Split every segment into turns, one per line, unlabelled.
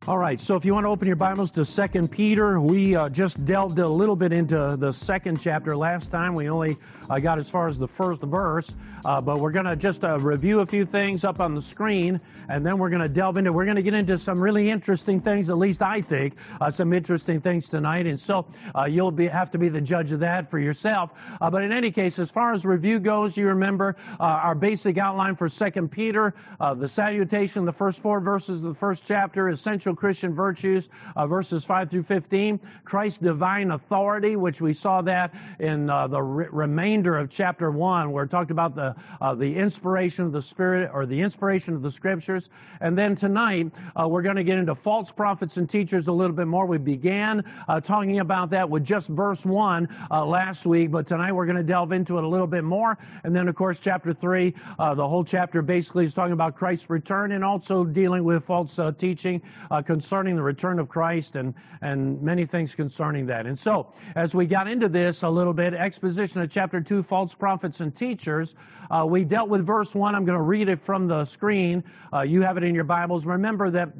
All right, so if you want to open your Bibles to 2 Peter, we just delved a little bit into the second chapter last time. We only got as far as the first verse, but we're going to just review a few things up on the screen, and then we're going to we're going to get into some really interesting things, at least I think, some interesting things tonight, and so you'll have to be the judge of that for yourself. But in any case, as far as review goes, you remember our basic outline for 2 Peter, the salutation, the first 4 verses of the first chapter, essential Christian virtues, verses 5 through 15, Christ's divine authority, which we saw that in the remainder of chapter 1, where it talked about the inspiration of the Spirit, or the inspiration of the Scriptures. And then tonight, we're going to get into false prophets and teachers a little bit more. We began talking about that with just verse 1 last week, but tonight we're going to delve into it a little bit more. And then, of course, chapter 3, the whole chapter basically is talking about Christ's return and also dealing with false teaching concerning the return of Christ and many things concerning that. And so, as we got into this a little bit, exposition of chapter 2, false prophets and teachers, we dealt with verse 1. I'm going to read it from the screen. You have it in your Bibles. Remember that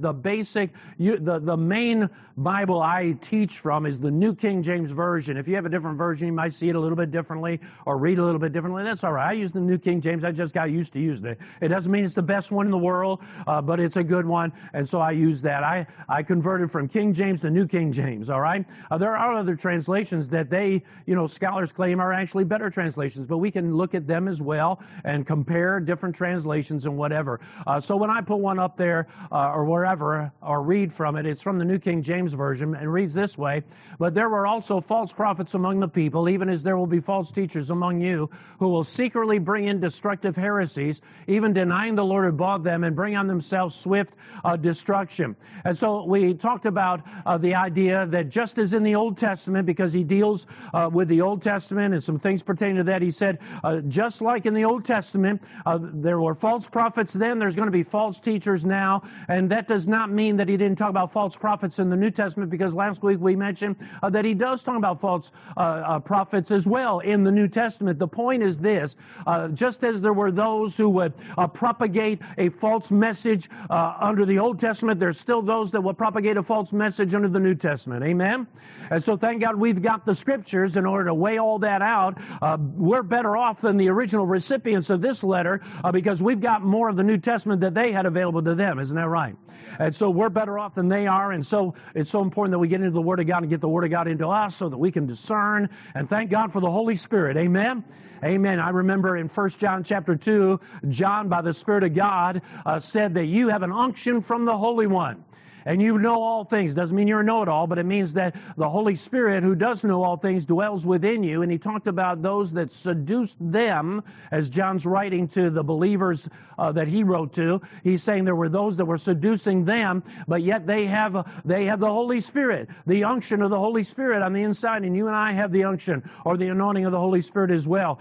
the main Bible I teach from is the New King James Version. If you have a different version, you might see it a little bit differently or read a little bit differently. That's all right. I use the New King James. I just got used to using it. It doesn't mean it's the best one in the world, but it's a good one, and so I use that. I converted from King James to New King James, all right? There are other translations that scholars claim are actually better translations, but we can look at them as well and compare different translations and whatever. So when I put one up there or wherever or read from it, it's from the New King James Version and reads this way: "But there were also false prophets among the people, even as there will be false teachers among you, who will secretly bring in destructive heresies, even denying the Lord who bought them, and bring on themselves swift destruction." And so we talked about the idea that just as in the Old Testament, because he deals with the Old Testament and some things pertaining to that, he said, just like in the Old Testament, there were false prophets then, there's going to be false teachers now. And that does not mean that he didn't talk about false prophets in the New Testament, because last week we mentioned that he does talk about false prophets as well in the New Testament. The point is this: just as there were those who would propagate a false message under the Old Testament, there's still those that will propagate a false message under the New Testament. Amen? And so thank God we've got the Scriptures in order to weigh all that out. We're better off than the original recipients of this letter because we've got more of the New Testament that they had available to them. Isn't that right? And so we're better off than they are, and so it's so important that we get into the Word of God and get the Word of God into us so that we can discern. And thank God for the Holy Spirit. Amen? Amen. I remember in 1 John chapter 2, John, by the Spirit of God, said that you have an unction from the Holy One. And you know all things. Doesn't mean you're a know-it-all, but it means that the Holy Spirit, who does know all things, dwells within you. And he talked about those that seduced them, as John's writing to the believers that he wrote to. He's saying there were those that were seducing them, but yet they have the Holy Spirit, the unction of the Holy Spirit on the inside. And you and I have the unction or the anointing of the Holy Spirit as well.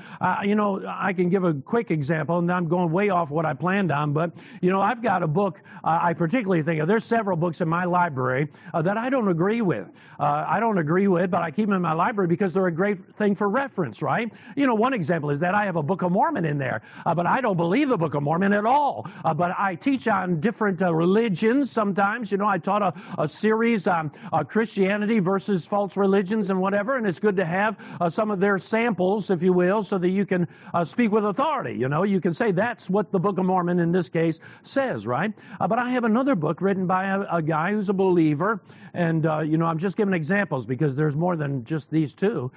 I can give a quick example, and I'm going way off what I planned on, but I've got a book I particularly think of. There's several books in my library that I don't agree with. But I keep them in my library because they're a great thing for reference, right? One example is that I have a Book of Mormon in there, but I don't believe the Book of Mormon at all. But I teach on different religions sometimes. I taught a series on Christianity versus false religions and whatever, and it's good to have some of their samples, if you will, so that you can speak with authority. You can say that's what the Book of Mormon in this case says, right? But I have another book written by a guy who's a believer, and I'm just giving examples because there's more than just these two.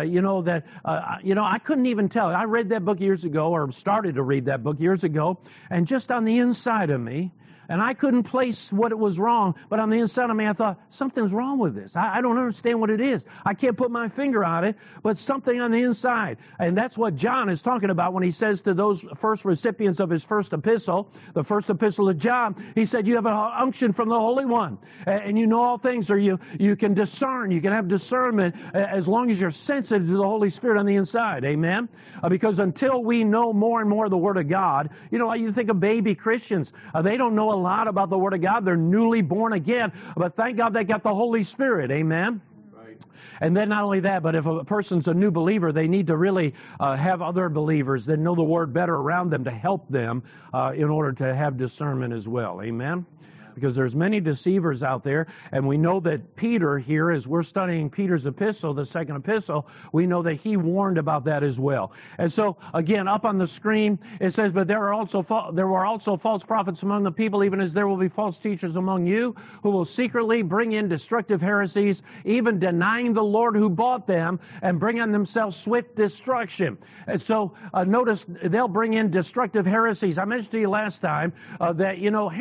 I couldn't even tell. I read that book years ago, or started to read that book years ago, and just on the inside of me, and I couldn't place what it was wrong, but on the inside of me, I thought, something's wrong with this. I don't understand what it is. I can't put my finger on it, but something on the inside. And that's what John is talking about when he says to those first recipients of his first epistle, the first epistle of John, he said, you have an unction from the Holy One, and you know all things, or you can discern, you can have discernment as long as you're sensitive to the Holy Spirit on the inside. Amen? Because until we know more and more of the Word of God, you think of baby Christians, they don't know a lot about the Word of God. They're newly born again, but thank God they got the Holy Spirit. Amen? Right. And then not only that, but if a person's a new believer, they need to really have other believers that know the Word better around them to help them in order to have discernment as well. Amen? because there's many deceivers out there, and we know that Peter here, as we're studying Peter's epistle, the second epistle, we know that he warned about that as well. And so, again, up on the screen, it says, but there were also false prophets among the people, even as there will be false teachers among you, who will secretly bring in destructive heresies, even denying the Lord who bought them, and bring on themselves swift destruction. And so, notice, they'll bring in destructive heresies. I mentioned to you last time that,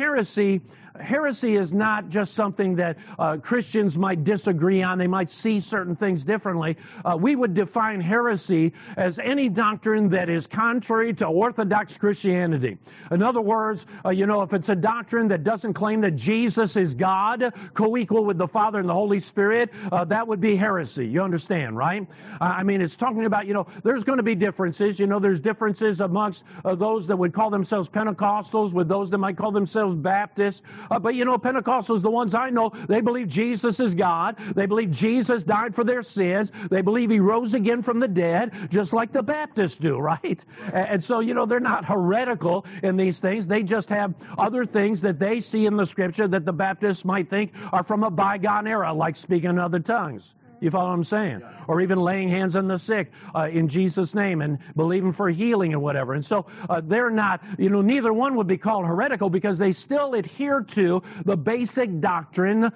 heresy is not just something that Christians might disagree on. They might see certain things differently. We would define heresy as any doctrine that is contrary to Orthodox Christianity. In other words, if it's a doctrine that doesn't claim that Jesus is God, co-equal with the Father and the Holy Spirit, that would be heresy. You understand, right? It's talking about, there's going to be differences. There's differences amongst those that would call themselves Pentecostals with those that might call themselves Baptists. But Pentecostals, the ones I know, they believe Jesus is God. They believe Jesus died for their sins. They believe he rose again from the dead, just like the Baptists do, right? And so, they're not heretical in these things. They just have other things that they see in the Scripture that the Baptists might think are from a bygone era, like speaking in other tongues. You follow what I'm saying? Or even laying hands on the sick in Jesus' name and believing for healing and whatever. And so they're not, neither one would be called heretical because they still adhere to the basic doctrines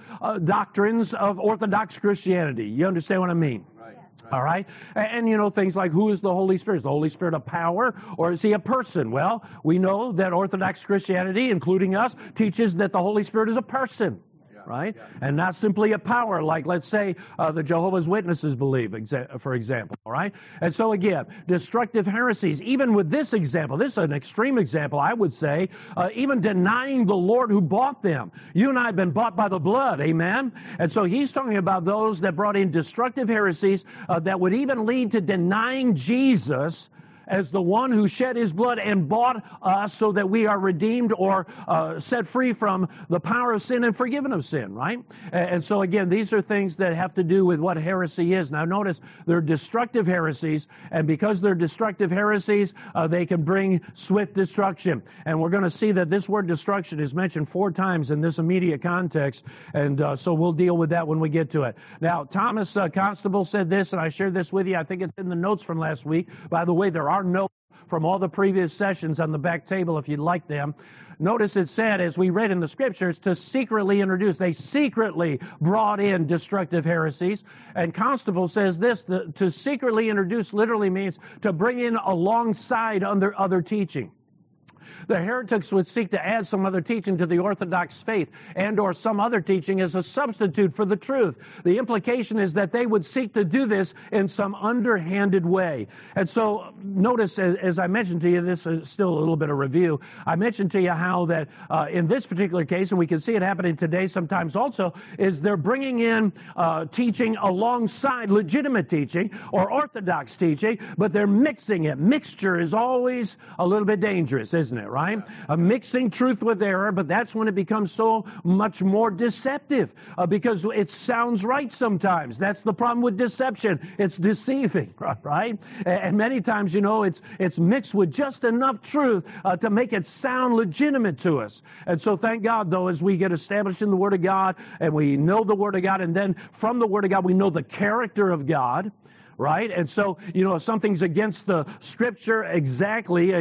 of Orthodox Christianity. You understand what I mean? Right. All right? And things like, who is the Holy Spirit? Is the Holy Spirit a power or is he a person? Well, we know that Orthodox Christianity, including us, teaches that the Holy Spirit is a person. Right? And not simply a power like, let's say, the Jehovah's Witnesses believe, for example. All right? And so, again, destructive heresies, even with this example, this is an extreme example, I would say, even denying the Lord who bought them. You and I have been bought by the blood, amen? And so he's talking about those that brought in destructive heresies that would even lead to denying Jesus as the one who shed his blood and bought us so that we are redeemed or set free from the power of sin and forgiven of sin, right? And so again, these are things that have to do with what heresy is. Now notice, they're destructive heresies, and because they're destructive heresies, they can bring swift destruction. And we're going to see that this word destruction is mentioned 4 times in this immediate context, and so we'll deal with that when we get to it. Now, Thomas Constable said this, and I shared this with you. I think it's in the notes from last week. By the way, there are notes from all the previous sessions on the back table if you'd like them. Notice it said, as we read in the Scriptures, to secretly introduce. They secretly brought in destructive heresies. And Constable says this, to secretly introduce literally means to bring in alongside other teaching. The heretics would seek to add some other teaching to the Orthodox faith and or some other teaching as a substitute for the truth. The implication is that they would seek to do this in some underhanded way. And so notice, as I mentioned to you, this is still a little bit of review. I mentioned to you how that in this particular case, and we can see it happening today sometimes also, is they're bringing in teaching alongside legitimate teaching or Orthodox teaching, but they're mixing it. Mixture is always a little bit dangerous, isn't it? Right? Mixing truth with error, but that's when it becomes so much more deceptive because it sounds right sometimes. That's the problem with deception. It's deceiving, right? And many times, it's mixed with just enough truth to make it sound legitimate to us. And so thank God, though, as we get established in the Word of God and we know the Word of God, and then from the Word of God, we know the character of God. Right? And so, if something's against the Scripture exactly,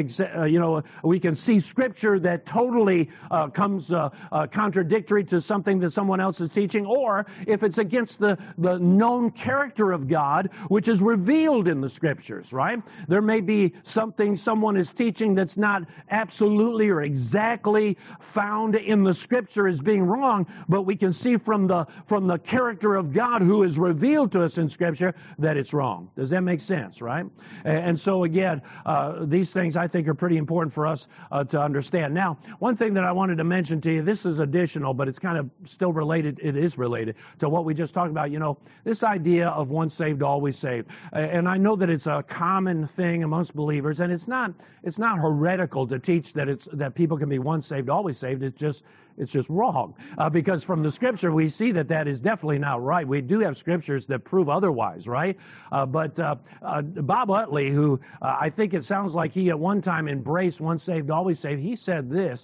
we can see Scripture that totally comes contradictory to something that someone else is teaching, or if it's against the known character of God, which is revealed in the Scriptures, right? There may be something someone is teaching that's not absolutely or exactly found in the Scripture as being wrong, but we can see from the character of God who is revealed to us in Scripture that it's wrong. Does that make sense, right? And so again, these things I think are pretty important for us to understand. Now, one thing that I wanted to mention to you, this is additional, but it's kind of still related, it is related to what we just talked about, this idea of once saved, always saved. And I know that it's a common thing amongst believers, and it's not heretical to teach that people can be once saved, always saved. It's just wrong because from the Scripture we see that is definitely not right. We do have Scriptures that prove otherwise, right? But Bob Utley, who I think it sounds like he at one time embraced once saved, always saved, he said this,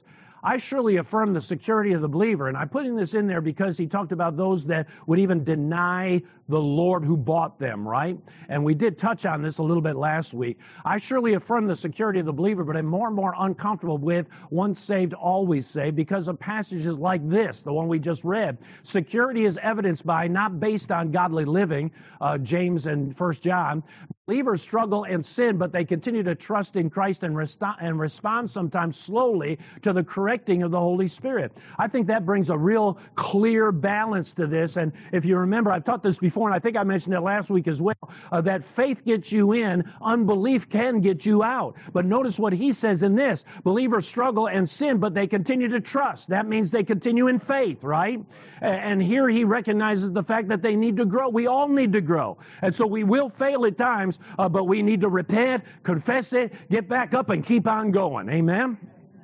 I surely affirm the security of the believer. And I'm putting this in there because he talked about those that would even deny the Lord who bought them, right? And we did touch on this a little bit last week. I surely affirm the security of the believer, but I'm more and more uncomfortable with once saved, always saved, because of passages like this, the one we just read. Security is evidenced by, not based on godly living, James and 1 John. Believers struggle and sin, but they continue to trust in Christ and respond sometimes slowly to the correcting of the Holy Spirit. I think that brings a real clear balance to this. And if you remember, I've taught this before, and I think I mentioned it last week as well, that faith gets you in, unbelief can get you out. But notice what he says in this. Believers struggle and sin, but they continue to trust. That means they continue in faith, right? And here he recognizes the fact that they need to grow. We all need to grow. And so we will fail at times, but we need to repent, confess it, get back up, and keep on going. Amen?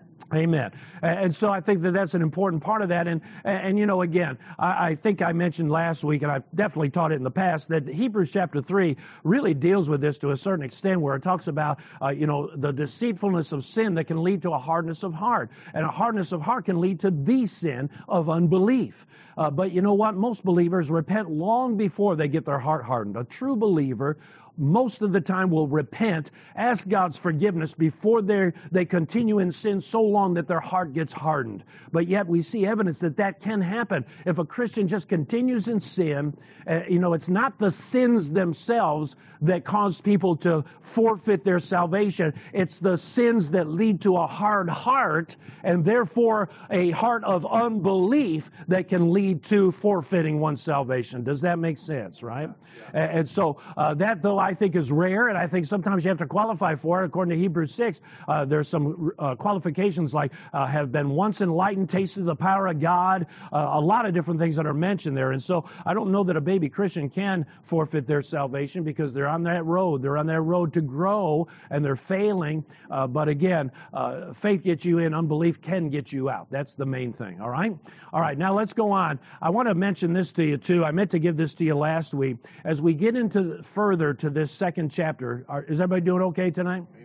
Amen. And so I think that that's an important part of that. And you know, again, I think I mentioned last week, and I've definitely taught it in the past, that Hebrews chapter 3 really deals with this to a certain extent, where it talks about, the deceitfulness of sin that can lead to a hardness of heart. And a hardness of heart can lead to the sin of unbelief. But you know what? Most believers repent long before they get their heart hardened. A true believer most of the time will repent, ask God's forgiveness before they continue in sin so long that their heart gets hardened. But yet we see evidence that that can happen. If a Christian just continues in sin, it's not the sins themselves that cause people to forfeit their salvation. It's the sins that lead to a hard heart, and therefore a heart of unbelief that can lead to forfeiting one's salvation. Does that make sense, right? Yeah. And so that, though, I think is rare, and I think sometimes you have to qualify for it. According to Hebrews 6, there's some qualifications like have been once enlightened, tasted the power of God, a lot of different things that are mentioned there. And so I don't know that a baby Christian can forfeit their salvation because they're on that road. They're on that road to grow, and they're failing. But again, faith gets you in, unbelief can get you out. That's the main thing, all right? All right, now let's go on. I want to mention this to you, too. I meant to give this to you last week. As we get into further to this second chapter, is everybody doing okay tonight? Amen.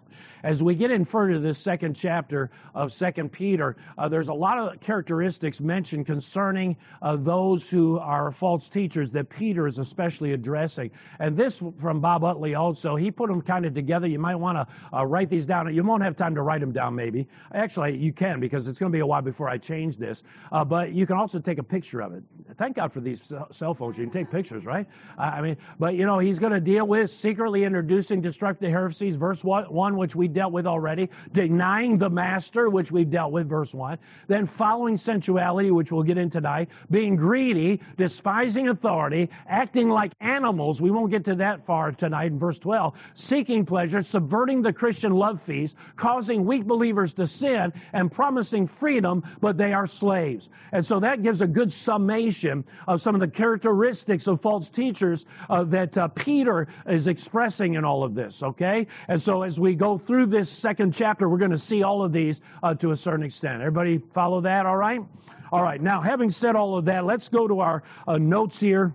As we get in further to this second chapter of 2 Peter, there's a lot of characteristics mentioned concerning those who are false teachers that Peter is especially addressing. And this from Bob Utley also. He put them kind of together. You might want to write these down. You won't have time to write them down maybe. Actually, you can, because it's going to be a while before I change this. But you can also take a picture of it. Thank God for these cell phones. You can take pictures, right? But he's going to deal with secretly introducing destructive heresies, verse 1, which we dealt with already, denying the master, which we've dealt with, verse 1, then following sensuality, which we'll get into tonight, being greedy, despising authority, acting like animals, we won't get to that far tonight in verse 12, seeking pleasure, subverting the Christian love feast, causing weak believers to sin, and promising freedom, but they are slaves. And so that gives a good summation of some of the characteristics of false teachers that Peter is expressing in all of this, okay? And so as we go through this second chapter, we're going to see all of these to a certain extent. Everybody follow that, all right? All right, now having said all of that, let's go to our notes here.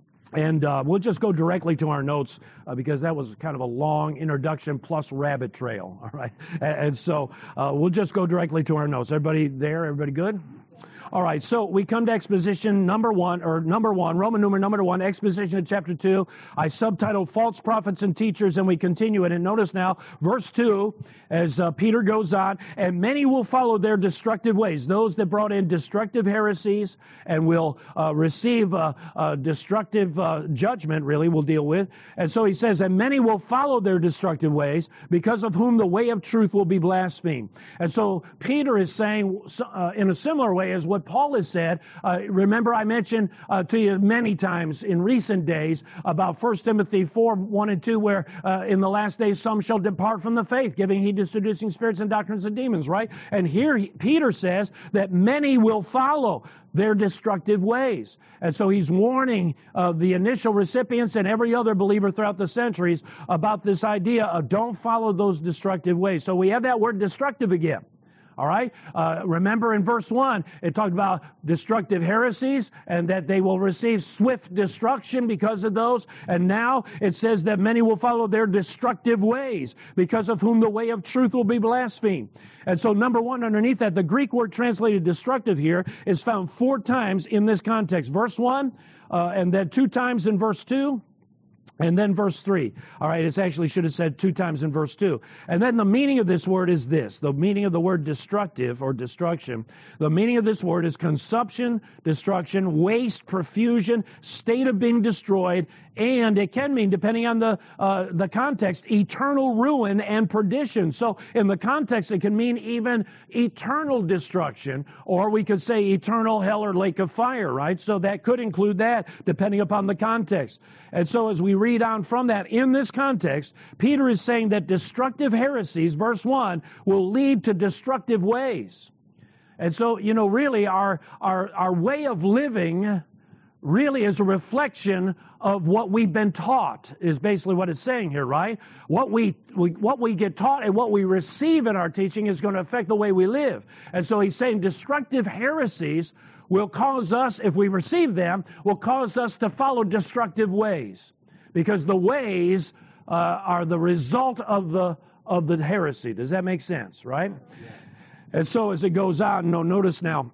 And we'll just go directly to our notes because that was kind of a long introduction plus rabbit trail, all right? And so we'll just go directly to our notes. Everybody there? Everybody good? All right, so we come to exposition number one, Roman numeral number 1, exposition of chapter 2. I subtitled False Prophets and Teachers, and we continue it. And notice now, verse 2, as Peter goes on, and many will follow their destructive ways, those that brought in destructive heresies and will receive destructive judgment, really, we'll deal with. And so he says, and many will follow their destructive ways, because of whom the way of truth will be blasphemed. And so Peter is saying, in a similar way as what Paul has said. Remember, I mentioned to you many times in recent days about 1 Timothy 4, 1 and 2, where in the last days some shall depart from the faith, giving heed to seducing spirits and doctrines of demons, right? And here Peter says that many will follow their destructive ways. And so he's warning the initial recipients and every other believer throughout the centuries about this idea of don't follow those destructive ways. So we have that word destructive again. All right? Remember in verse 1, it talked about destructive heresies and that they will receive swift destruction because of those. And now it says that many will follow their destructive ways, because of whom the way of truth will be blasphemed. And so, number one, underneath that, the Greek word translated destructive here is found 4 times in this context. Verse 1, and then 2 times in verse 2. And then verse 3. All right, it actually should have said 2 times in verse 2. And then the meaning of this word is this. The meaning of the word destructive or destruction. The meaning of this word is consumption, destruction, waste, profusion, state of being destroyed, and it can mean, depending on the context, eternal ruin and perdition. So in the context, it can mean even eternal destruction, or we could say eternal hell or lake of fire, right? So that could include that, depending upon the context. And so as we read on from that, in this context, Peter is saying that destructive heresies, verse 1, will lead to destructive ways. And so, really our way of living really is a reflection of what we've been taught, is basically what it's saying here, right? What we get taught and what we receive in our teaching is going to affect the way we live. And so he's saying destructive heresies will cause us, if we receive them, will cause us to follow destructive ways, because the ways are the result of the heresy. Does that make sense, right? And so as it goes on, notice now,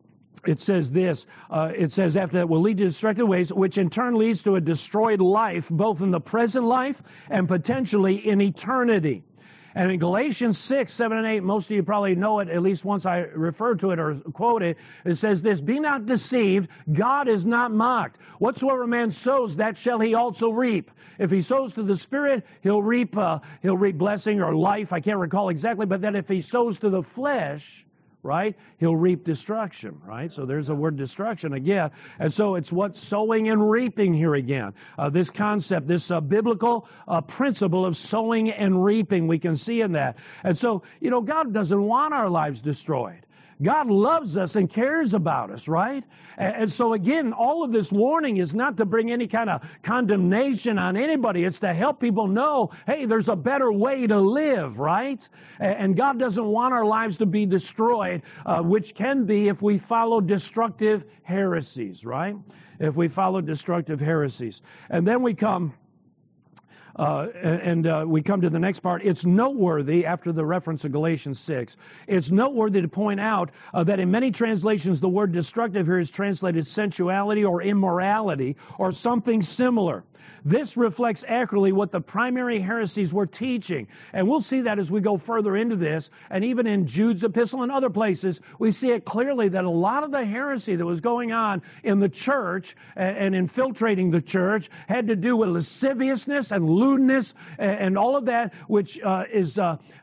it says this, it says after that will lead to destructive ways, which in turn leads to a destroyed life, both in the present life and potentially in eternity. And in Galatians 6, 7, and 8, most of you probably know it, at least once I refer to it or quote it, it says this, "Be not deceived, God is not mocked. Whatsoever a man sows, that shall he also reap. If he sows to the Spirit, he'll reap blessing or life." I can't recall exactly, but then if he sows to the flesh, right, he'll reap destruction, right? So there's the word destruction again. And so it's what sowing and reaping here again. This concept, this biblical principle of sowing and reaping, we can see in that. And so, God doesn't want our lives destroyed. God loves us and cares about us, right? And so again, all of this warning is not to bring any kind of condemnation on anybody. It's to help people know, hey, there's a better way to live, right? And God doesn't want our lives to be destroyed, which can be if we follow destructive heresies, right? If we follow destructive heresies. And then we come... we come to the next part. It's noteworthy, after the reference to Galatians 6, it's noteworthy to point out that in many translations the word destructive here is translated sensuality or immorality or something similar. This reflects accurately what the primary heresies were teaching. And we'll see that as we go further into this. And even in Jude's epistle and other places, we see it clearly that a lot of the heresy that was going on in the church and infiltrating the church had to do with lasciviousness and lewdness and all of that, which is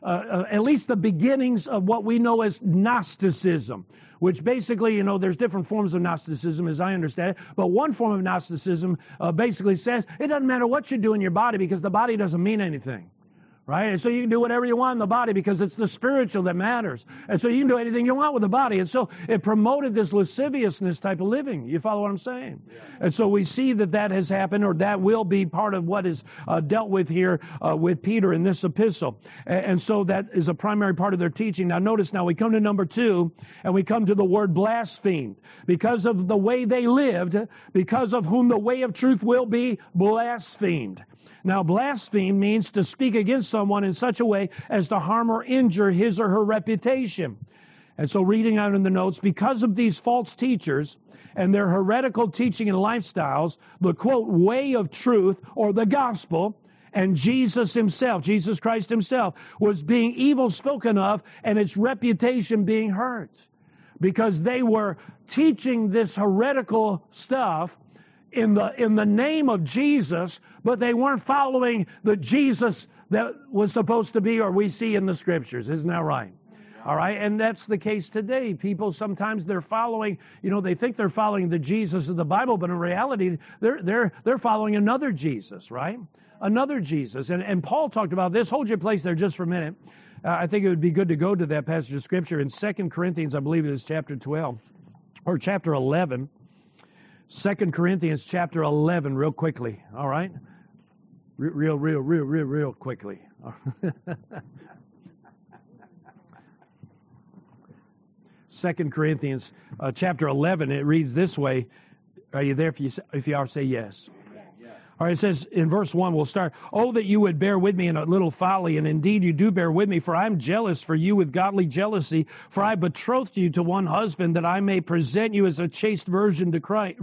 at least the beginnings of what we know as Gnosticism. Which basically, there's different forms of Gnosticism as I understand it, but one form of Gnosticism basically says it doesn't matter what you do in your body because the body doesn't mean anything. Right? And so you can do whatever you want in the body because it's the spiritual that matters. And so you can do anything you want with the body. And so it promoted this lasciviousness type of living. You follow what I'm saying? Yeah. And so we see that has happened, or that will be part of what is dealt with here with Peter in this epistle. And so that is a primary part of their teaching. Now notice we come to number 2, and we come to the word blasphemed. Because of the way they lived, because of whom the way of truth will be blasphemed. Now, blaspheme means to speak against someone in such a way as to harm or injure his or her reputation. And so reading out in the notes, because of these false teachers and their heretical teaching and lifestyles, the, quote, way of truth or the gospel and Jesus himself, Jesus Christ himself, was being evil spoken of and its reputation being hurt. Because they were teaching this heretical stuff in the name of Jesus, but they weren't following the Jesus that was supposed to be, or we see in the scriptures. Isn't that right? All right, and that's the case today. People sometimes they're following, they think they're following the Jesus of the Bible, but in reality, they're following another Jesus, right? Another Jesus. And Paul talked about this. Hold your place there just for a minute. I think it would be good to go to that passage of scripture in 2 Corinthians, I believe it is chapter 12 or chapter 11. 2 Corinthians chapter 11, real quickly, all right? Real quickly. 2 Corinthians chapter 11. It reads this way. Are you there? If you are, say yes. All right, it says in verse 1, we'll start. Oh, that you would bear with me in a little folly, and indeed you do bear with me, for I am jealous for you with godly jealousy, for I betrothed you to one husband, that I may present you as a chaste virgin to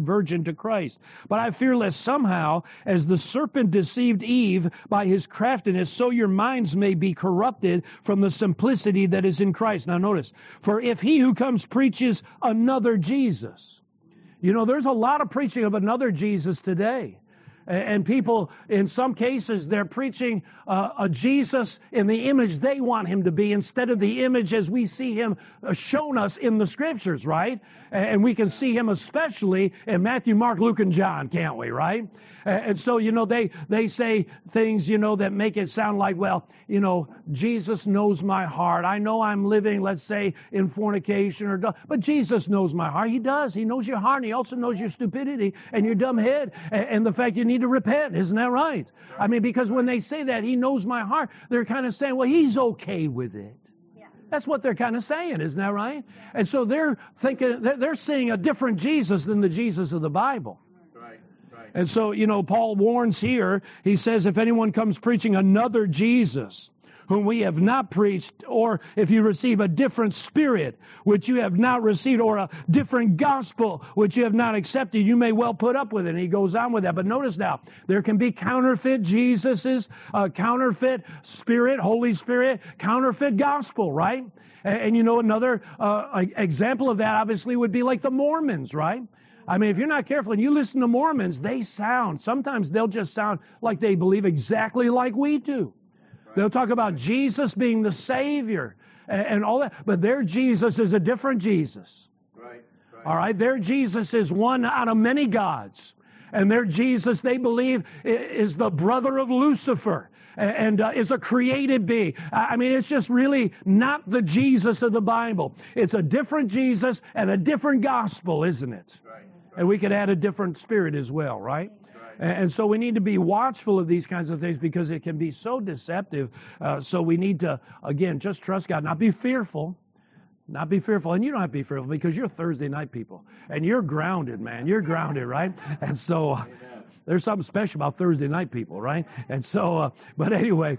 Christ. But I fear lest somehow, as the serpent deceived Eve by his craftiness, so your minds may be corrupted from the simplicity that is in Christ. Now notice, for if he who comes preaches another Jesus. You know, there's a lot of preaching of another Jesus today. And people, in some cases, they're preaching a Jesus in the image they want him to be instead of the image as we see him shown us in the Scriptures, right? And we can see him especially in Matthew, Mark, Luke, and John, can't we, right? And so, you know, they say things, you know, that make it sound like, well, you know, Jesus knows my heart. I know I'm living, let's say, in fornication but Jesus knows my heart. He does. He knows your heart, and he also knows your stupidity and your dumb head and the fact you need to repent. Isn't that right? I mean, because when they say that, he knows my heart, they're kind of saying, well, he's okay with it. That's what they're kind of saying, isn't that right? And so they're thinking, they're seeing a different Jesus than the Jesus of the Bible. Right. And so, you know, Paul warns here, he says, if anyone comes preaching another Jesus, whom we have not preached, or if you receive a different spirit, which you have not received, or a different gospel, which you have not accepted, you may well put up with it. And he goes on with that. But notice now, there can be counterfeit Jesuses, counterfeit Spirit, Holy Spirit, counterfeit gospel, right? And you know, another example of that obviously would be like the Mormons, right? I mean, if you're not careful and you listen to Mormons, sometimes they'll just sound like they believe exactly like we do. They'll talk about Jesus being the Savior and all that, but their Jesus is a different Jesus. Right. All right, their Jesus is one out of many gods. And their Jesus, they believe, is the brother of Lucifer and is a created being. I mean, it's just really not the Jesus of the Bible. It's a different Jesus and a different gospel, isn't it? Right. And we could add a different spirit as well, right? And so we need to be watchful of these kinds of things because it can be so deceptive. So we need to, again, just trust God, not be fearful. Not be fearful. And you don't have to be fearful because you're Thursday night people. And you're grounded, man. You're grounded, right? And so there's something special about Thursday night people, right? And so, but anyway,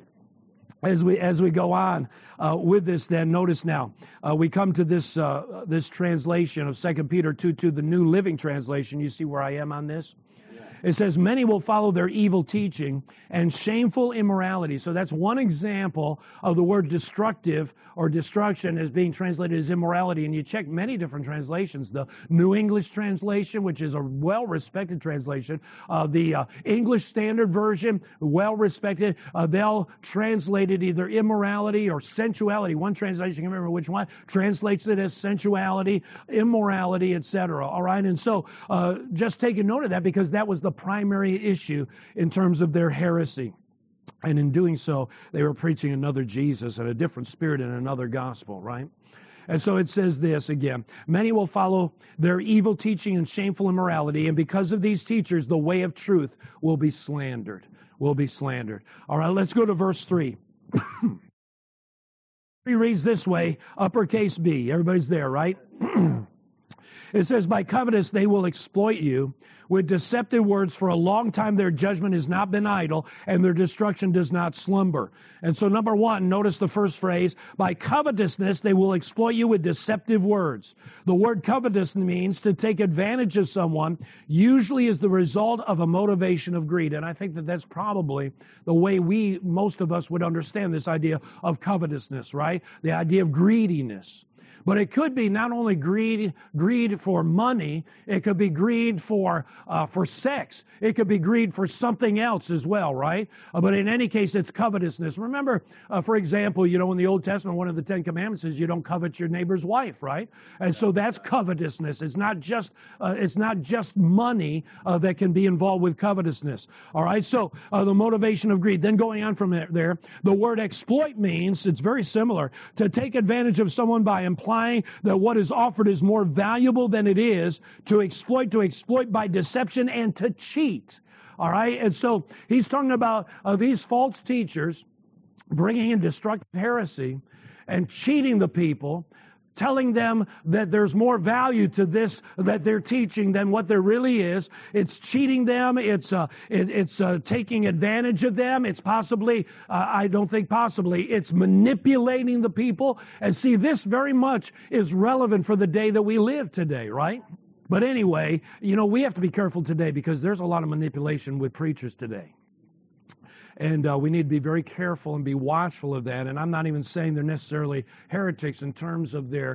as we go on with this, then notice now we come to this translation of 2 Peter 2:2, the New Living Translation. You see where I am on this? It says, many will follow their evil teaching and shameful immorality. So that's one example of the word destructive or destruction as being translated as immorality. And you check many different translations. The New English Translation, which is a well-respected translation. The English Standard Version, well-respected. They'll translate it either immorality or sensuality. One translation, I can't remember which one, translates it as sensuality, immorality, etc. All right, and so just take a note of that because that was the primary issue in terms of their heresy. And in doing so, they were preaching another Jesus and a different spirit and another gospel, right? And so it says this again, many will follow their evil teaching and shameful immorality, and because of these teachers, the way of truth will be slandered, All right, let's go to verse 3. He reads this way, uppercase B. Everybody's there, right? It says, by covetous they will exploit you with deceptive words. For a long time their judgment has not been idle, and their destruction does not slumber. And so number one, notice the first phrase, by covetousness they will exploit you with deceptive words. The word covetous means to take advantage of someone, usually as the result of a motivation of greed. And I think that that's probably the way most of us would understand this idea of covetousness, right? The idea of greediness. But it could be not only greed for money, it could be greed for sex. It could be greed for something else as well, right? But in any case, it's covetousness. Remember, for example, you know, in the Old Testament, one of the Ten Commandments is you don't covet your neighbor's wife, right? And so that's covetousness. It's not just money that can be involved with covetousness. All right, so the motivation of greed. Then going on from there, the word exploit means, it's very similar, to take advantage of someone by implying that what is offered is more valuable than it is, to exploit by deception, and to cheat. All right? And so he's talking about these false teachers bringing in destructive heresy and cheating the people, telling them that there's more value to this that they're teaching than what there really is. It's cheating them. It's taking advantage of them. It's possibly, I don't think possibly, it's manipulating the people. And see, this very much is relevant for the day that we live today, right? But anyway, we have to be careful today because there's a lot of manipulation with preachers today. And we need to be very careful and be watchful of that. And I'm not even saying they're necessarily heretics in terms of their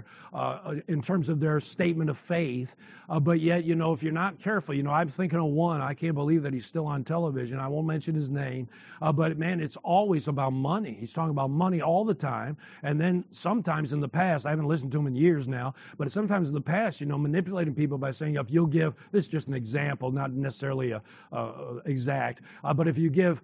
statement of faith. But yet, if you're not careful, I'm thinking of one. I can't believe that he's still on television. I won't mention his name. But man, it's always about money. He's talking about money all the time. And then sometimes in the past, I haven't listened to him in years now, but sometimes in the past, manipulating people by saying, if you'll give, this is just an example, not necessarily exact, but if you give,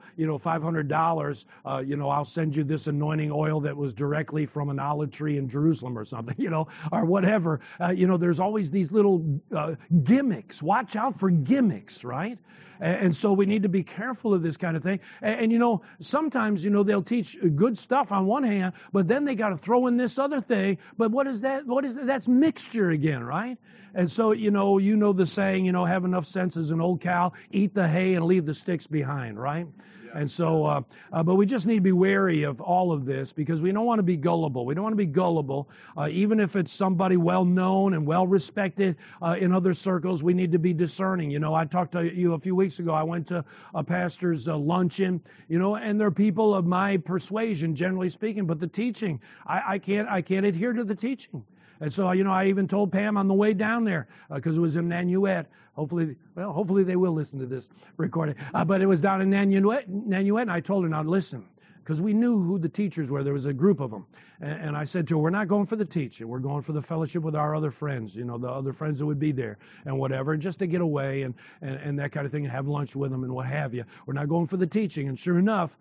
$500, I'll send you this anointing oil that was directly from an olive tree in Jerusalem or something, or whatever. There's always these little gimmicks. Watch out for gimmicks, right? And so we need to be careful of this kind of thing. And sometimes, they'll teach good stuff on one hand, but then they got to throw in this other thing. But what is that? That's mixture again, right? And so, the saying, have enough sense as an old cow, eat the hay and leave the sticks behind, right? And so, but we just need to be wary of all of this because we don't want to be gullible. We don't want to be gullible, even if it's somebody well known and well respected in other circles. We need to be discerning. I talked to you a few weeks ago. I went to a pastor's luncheon, and there are people of my persuasion, generally speaking, but the teaching, I can't adhere to the teaching. And so, I even told Pam on the way down there, because it was in Nanuet. Hopefully they will listen to this recording. But it was down in Nanuet, and I told her, now listen, because we knew who the teachers were. There was a group of them. And I said to her, we're not going for the teaching. We're going for the fellowship with our other friends, the other friends that would be there and whatever, and just to get away and that kind of thing and have lunch with them and what have you. We're not going for the teaching. And sure enough,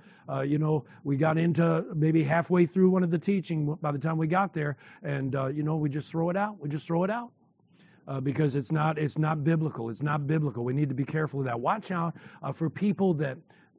we got into maybe halfway through one of the teaching by the time we got there, and, we just throw it out. We just throw it out. Because it's not biblical. It's not biblical. We need to be careful of that. Watch out for people that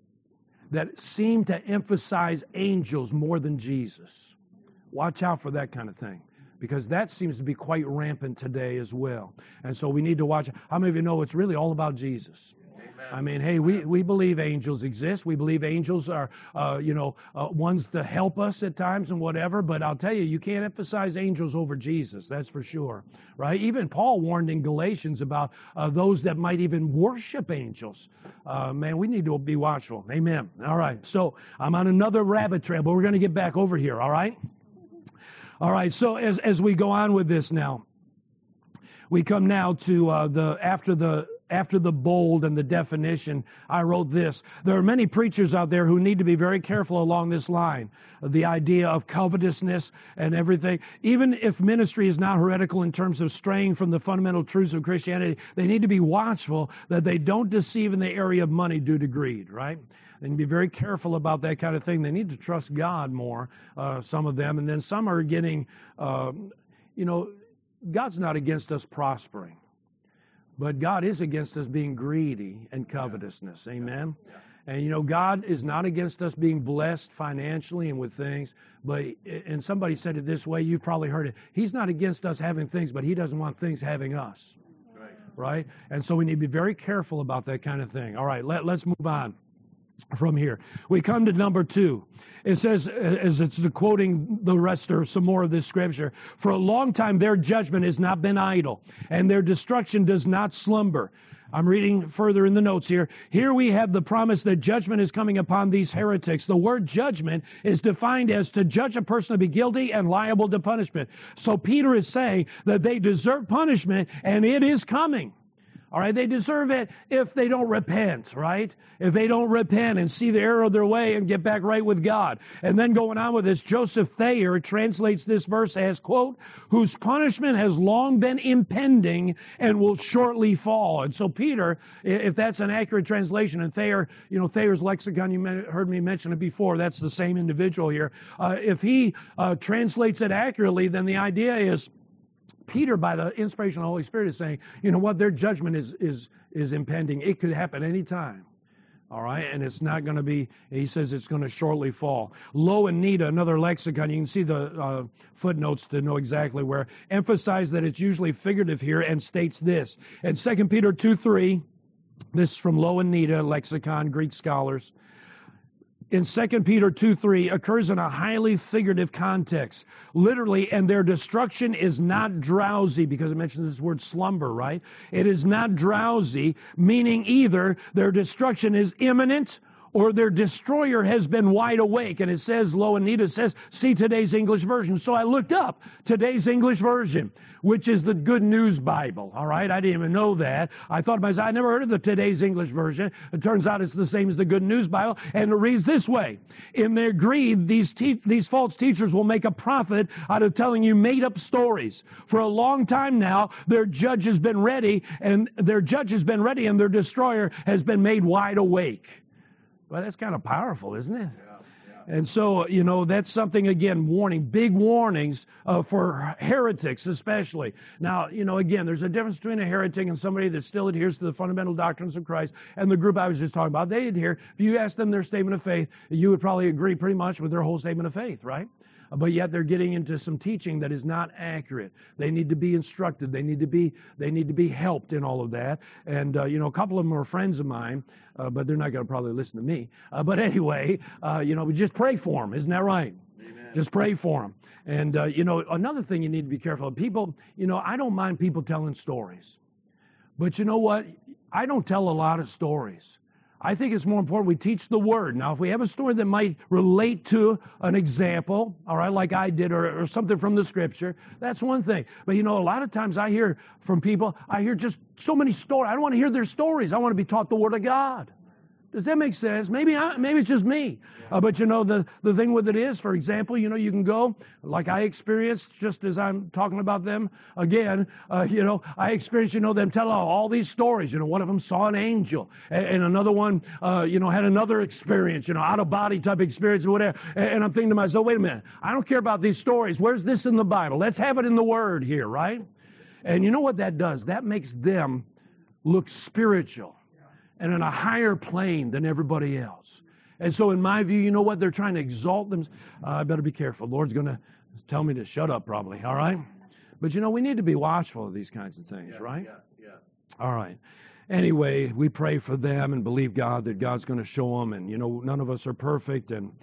seem to emphasize angels more than Jesus. Watch out for that kind of thing, because that seems to be quite rampant today as well. And so we need to watch. How many of you know it's really all about Jesus? I mean, hey, we believe angels exist. We believe angels are, ones to help us at times and whatever. But I'll tell you, you can't emphasize angels over Jesus. That's for sure, right? Even Paul warned in Galatians about those that might even worship angels. Man, we need to be watchful. Amen. All right. So I'm on another rabbit trail, but we're going to get back over here. All right. All right. So as we go on with this now, we come now to after the bold and the definition, I wrote this. There are many preachers out there who need to be very careful along this line, the idea of covetousness and everything. Even if ministry is not heretical in terms of straying from the fundamental truths of Christianity, they need to be watchful that they don't deceive in the area of money due to greed, right? They need to be very careful about that kind of thing. They need to trust God more, some of them. And then some are getting, God's not against us prospering. But God is against us being greedy and covetousness. Amen? And, God is not against us being blessed financially and with things. And somebody said it this way, you've probably heard it. He's not against us having things, but he doesn't want things having us. Right? And so we need to be very careful about that kind of thing. All right, let's move on from here. We come to number 2. It says, as it's quoting the rest or some more of this scripture, for a long time their judgment has not been idle, and their destruction does not slumber. I'm reading further in the notes here. Here we have the promise that judgment is coming upon these heretics. The word judgment is defined as to judge a person to be guilty and liable to punishment. So Peter is saying that they deserve punishment, and it is coming. All right, they deserve it if they don't repent, right? If they don't repent and see the error of their way and get back right with God. And then going on with this, Joseph Thayer translates this verse as, quote, whose punishment has long been impending and will shortly fall. And so Peter, if that's an accurate translation, and Thayer, Thayer's lexicon, you heard me mention it before, that's the same individual here. If he translates it accurately, then the idea is, Peter, by the inspiration of the Holy Spirit, is saying, their judgment is impending. It could happen any time. All right, and it's not going to be, he says it's going to shortly fall. Louw-Nida, another lexicon, you can see the footnotes to know exactly where, emphasize that it's usually figurative here and states this. In 2 Peter 2:3, this is from Louw-Nida lexicon, Greek scholars. In 2 Peter 2:3 occurs in a highly figurative context. Literally, and their destruction is not drowsy, because it mentions this word slumber, right? It is not drowsy, meaning either their destruction is imminent or their destroyer has been wide awake. And it says, Louw-Nida says, see today's English version. So I looked up today's English version, which is the Good News Bible. All right, I didn't even know that. I thought to myself, I never heard of the today's English version. It turns out it's the same as the Good News Bible. And it reads this way. In their greed, these false teachers will make a profit out of telling you made-up stories. For a long time now, their judge has been ready, and their destroyer has been made wide awake. Well, that's kind of powerful, isn't it? Yeah. And so, that's something, again, big warnings for heretics especially. Now, again, there's a difference between a heretic and somebody that still adheres to the fundamental doctrines of Christ. And the group I was just talking about, they adhere. If you ask them their statement of faith, you would probably agree pretty much with their whole statement of faith, right? But yet they're getting into some teaching that is not accurate. They need to be instructed. They need to be helped in all of that. And a couple of them are friends of mine, but they're not going to probably listen to me. But anyway, we just pray for them. Isn't that right? Amen. Just pray for them. And another thing you need to be careful of. People, I don't mind people telling stories, but you know what? I don't tell a lot of stories. I think it's more important we teach the Word. Now, if we have a story that might relate to an example, all right, like I did, or something from the Scripture, that's one thing. But, a lot of times I hear from people, I hear just so many stories. I don't want to hear their stories. I want to be taught the Word of God. Does that make sense? Maybe it's just me. But the thing with it is, for example, you can go, like I experienced, just as I'm talking about them again, I experienced, them tell all these stories. One of them saw an angel, and another one, had another experience, out of body type experience or whatever. And I'm thinking to myself, wait a minute, I don't care about these stories. Where's this in the Bible? Let's have it in the Word here, right? And you know what that does? That makes them look spiritual and in a higher plane than everybody else. And so in my view, you know what? They're trying to exalt them. I better be careful. The Lord's going to tell me to shut up probably, all right? But we need to be watchful of these kinds of things, right? Yeah. All right. Anyway, we pray for them and believe God that God's going to show them. And, none of us are perfect, and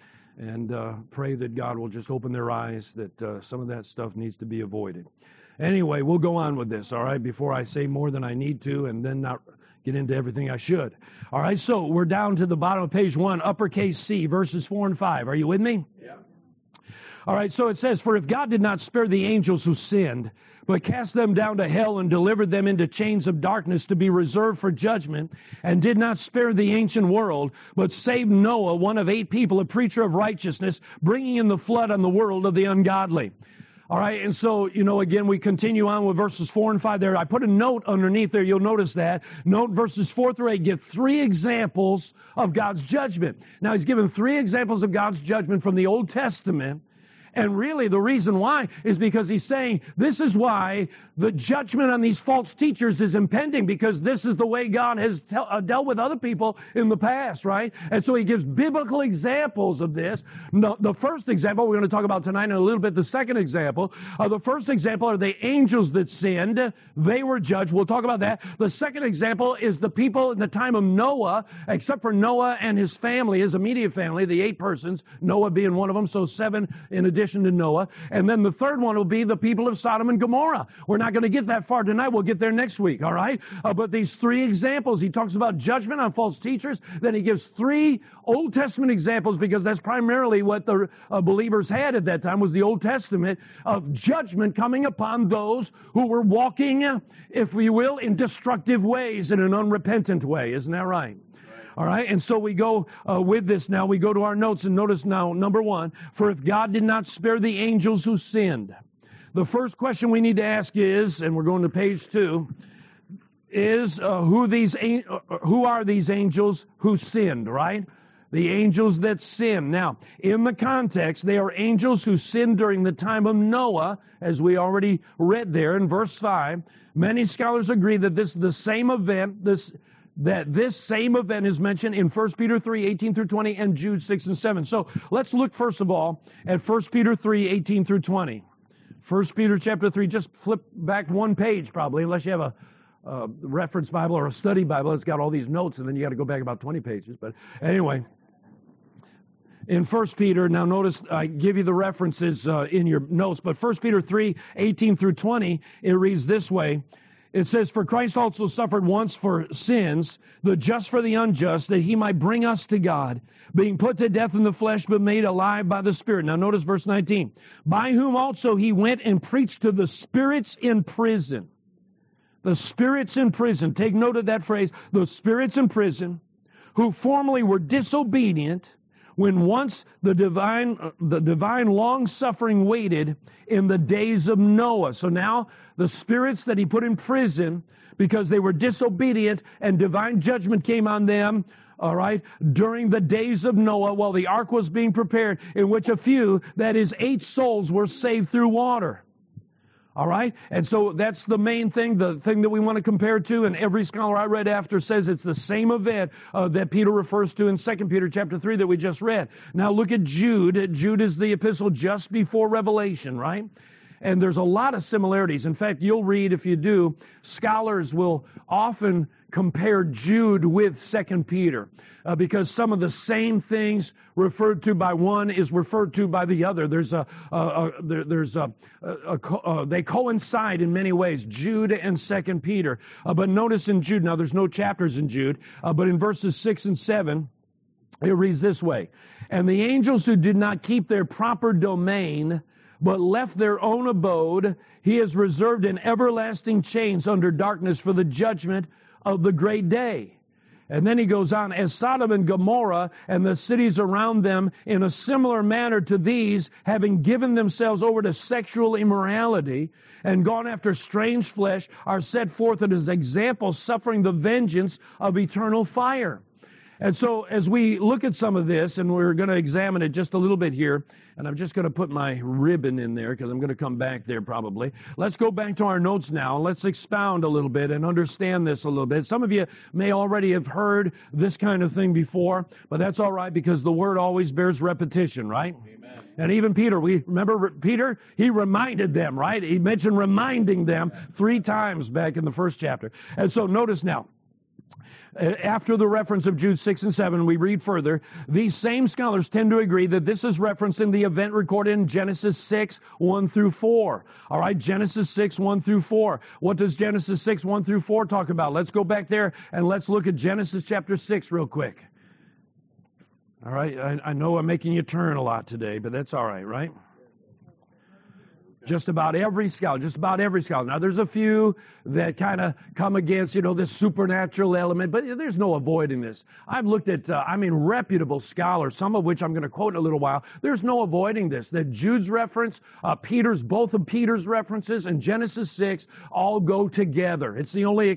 pray that God will just open their eyes, that some of that stuff needs to be avoided. Anyway, we'll go on with this, all right, before I say more than I need to and then not get into everything I should. All right, so we're down to the bottom of page 1, uppercase C, verses 4 and 5. Are you with me? Yeah. All right, so it says, for if God did not spare the angels who sinned, but cast them down to hell and delivered them into chains of darkness to be reserved for judgment, and did not spare the ancient world, but saved Noah, one of 8 people, a preacher of righteousness, bringing in the flood on the world of the ungodly. All right, and so, again, we continue on with verses 4 and 5 there. I put a note underneath there. You'll notice that. Note verses 4 through 8 give 3 examples of God's judgment. Now, he's given 3 examples of God's judgment from the Old Testament. And really, the reason why is because he's saying this is why the judgment on these false teachers is impending, because this is the way God has dealt with other people in the past, right? And so he gives biblical examples of this. The first example we're going to talk about tonight in a little bit. The second example, the first example are the angels that sinned. They were judged. We'll talk about that. The second example is the people in the time of Noah, except for Noah and his family, his immediate family, the 8 persons, Noah being one of them, so 7 in addition to Noah. And then the third one will be the people of Sodom and Gomorrah. We're not going to get that far tonight. We'll get there next week, all right? But these 3 examples, he talks about judgment on false teachers. Then he gives 3 Old Testament examples, because that's primarily what the believers had at that time, was the Old Testament of judgment coming upon those who were walking, if we will, in destructive ways, in an unrepentant way. Isn't that right? All right, and so we go with this now. We go to our notes, and notice now, number 1, for if God did not spare the angels who sinned. The first question we need to ask is, and we're going to page 2, is who are these angels who sinned, right? The angels that sinned. Now, in the context, they are angels who sinned during the time of Noah, as we already read there in verse 5. Many scholars agree that this is the same event, that this same event is mentioned in 1 Peter 3, 18 through 20, and Jude 6 and 7. So let's look first of all at 1 Peter 3, 18 through 20. 1 Peter chapter 3, just flip back one page probably, unless you have a reference Bible or a study Bible. It's got all these notes, and then you got to go back about 20 pages. But anyway, in 1 Peter, now notice I give you the references in your notes, but 1 Peter 3, 18 through 20, it reads this way. It says, "For Christ also suffered once for sins, the just for the unjust, that he might bring us to God, being put to death in the flesh, but made alive by the Spirit." Now notice verse 19. "By whom also he went and preached to the spirits in prison." The spirits in prison. Take note of that phrase. The spirits in prison, who formerly were disobedient, when once the divine long-suffering waited in the days of Noah. So now the spirits that he put in prison because they were disobedient and divine judgment came on them, all right, during the days of Noah while the ark was being prepared, in which a few, that is 8 souls, were saved through water. All right? And so that's the main thing, the thing that we want to compare to, and every scholar I read after says it's the same event that Peter refers to in 2 Peter chapter 3 that we just read. Now look at Jude. Jude is the epistle just before Revelation, right? And there's a lot of similarities. In fact, you'll read, if you do, scholars will often compare Jude with 2 Peter because some of the same things referred to by one is referred to by the other. They coincide in many ways, Jude and 2 Peter. But notice in Jude, now there's no chapters in Jude, but in verses 6 and 7, it reads this way. "And the angels who did not keep their proper domain, but left their own abode, he has reserved in everlasting chains under darkness for the judgment of the great day." And then he goes on, "As Sodom and Gomorrah and the cities around them in a similar manner to these, having given themselves over to sexual immorality and gone after strange flesh, are set forth as examples, suffering the vengeance of eternal fire." And so as we look at some of this, and we're going to examine it just a little bit here, and I'm just going to put my ribbon in there because I'm going to come back there probably. Let's go back to our notes now. Let's expound a little bit and understand this a little bit. Some of you may already have heard this kind of thing before, but that's all right because the word always bears repetition, right? Amen. And even Peter, we remember Peter, he reminded them, right? He mentioned reminding them 3 times back in the first chapter. And so notice now, after the reference of Jude 6 and 7, we read further, these same scholars tend to agree that this is referencing the event recorded in Genesis 6, 1 through 4. All right, Genesis 6, 1 through 4. What does Genesis 6, 1 through 4 talk about? Let's go back there and let's look at Genesis chapter 6 real quick. All right, I know I'm making you turn a lot today, but that's all right, right? Just about every scholar. Now, there's a few that kind of come against, this supernatural element, but there's no avoiding this. I've looked at, reputable scholars, some of which I'm going to quote in a little while. There's no avoiding this. That Jude's reference, both of Peter's references, and Genesis 6 all go together. It's the only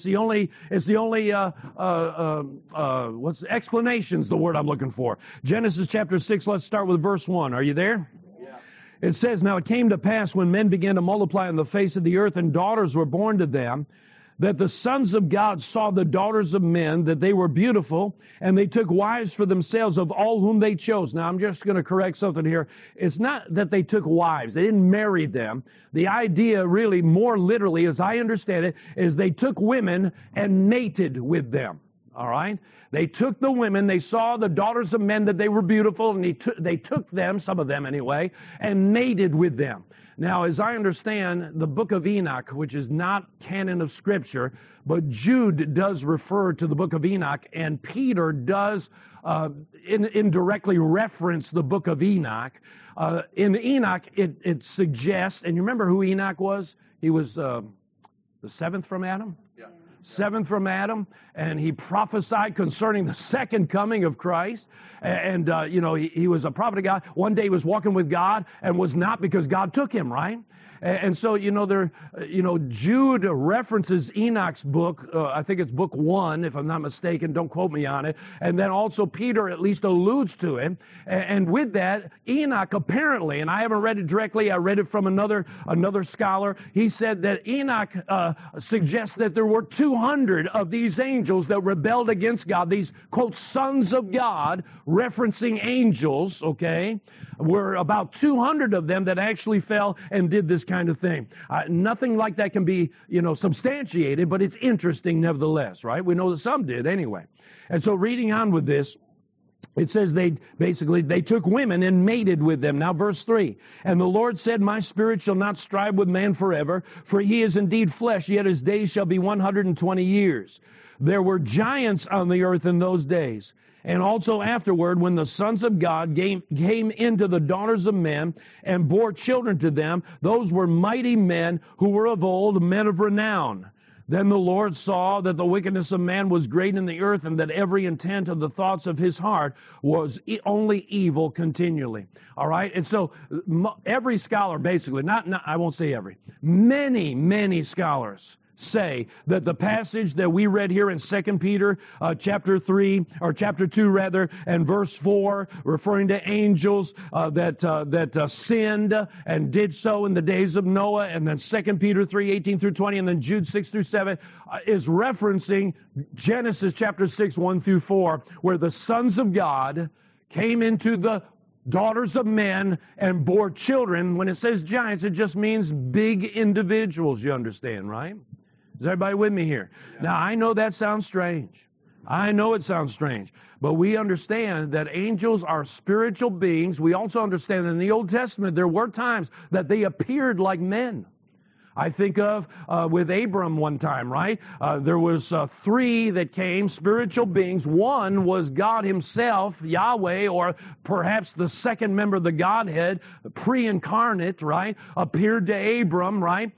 explanation's the word I'm looking for. Genesis chapter 6, let's start with verse 1. Are you there? It says, "Now it came to pass when men began to multiply on the face of the earth and daughters were born to them, that the sons of God saw the daughters of men, that they were beautiful, and they took wives for themselves of all whom they chose." Now I'm just going to correct something here. It's not that they took wives. They didn't marry them. The idea really, more literally, as I understand it, is they took women and mated with them. All right? They took the women, they saw the daughters of men that they were beautiful, and they took them, some of them anyway, and mated with them. Now, as I understand, the book of Enoch, which is not canon of Scripture, but Jude does refer to the book of Enoch, and Peter does indirectly reference the book of Enoch. In Enoch, it suggests, and you remember who Enoch was? He was the 7th from Adam? Yeah. 7th from Adam, and he prophesied concerning the second coming of Christ. And he was a prophet of God. One day he was walking with God and was not because God took him, right? And so, Jude references Enoch's book. I think it's book 1, if I'm not mistaken. Don't quote me on it. And then also Peter at least alludes to it. And with that, Enoch apparently, and I haven't read it directly, I read it from another scholar. He said that Enoch suggests that there were 200 of these angels that rebelled against God. These, quote, sons of God, referencing angels, okay, were about 200 of them that actually fell and did this kind of thing. Nothing like that can be, substantiated, but it's interesting nevertheless, right? We know that some did anyway. And so reading on with this, it says they took women and mated with them. Now verse 3, and the Lord said, my spirit shall not strive with man forever, for he is indeed flesh, yet his days shall be 120 years. There were giants on the earth in those days. And also afterward, when the sons of God came into the daughters of men and bore children to them, those were mighty men who were of old, men of renown. Then the Lord saw that the wickedness of man was great in the earth, and that every intent of the thoughts of his heart was only evil continually. All right? And so every scholar basically, not I won't say every, many scholars say that the passage that we read here in 2 Peter chapter 3, or chapter 2 rather, and verse 4, referring to angels that sinned and did so in the days of Noah, and then 2 Peter 3, 18 through 20, and then Jude 6 through 7, is referencing Genesis chapter 6, 1 through 4, where the sons of God came into the daughters of men and bore children. When it says giants, it just means big individuals, you understand, right? Is everybody with me here? Yeah. Now, I know that sounds strange. I know it sounds strange. But we understand that angels are spiritual beings. We also understand that in the Old Testament, there were times that they appeared like men. I think of with Abram one time, right? There was 3 that came, spiritual beings. One was God himself, Yahweh, or perhaps the second member of the Godhead, pre-incarnate, right? Appeared to Abram, right?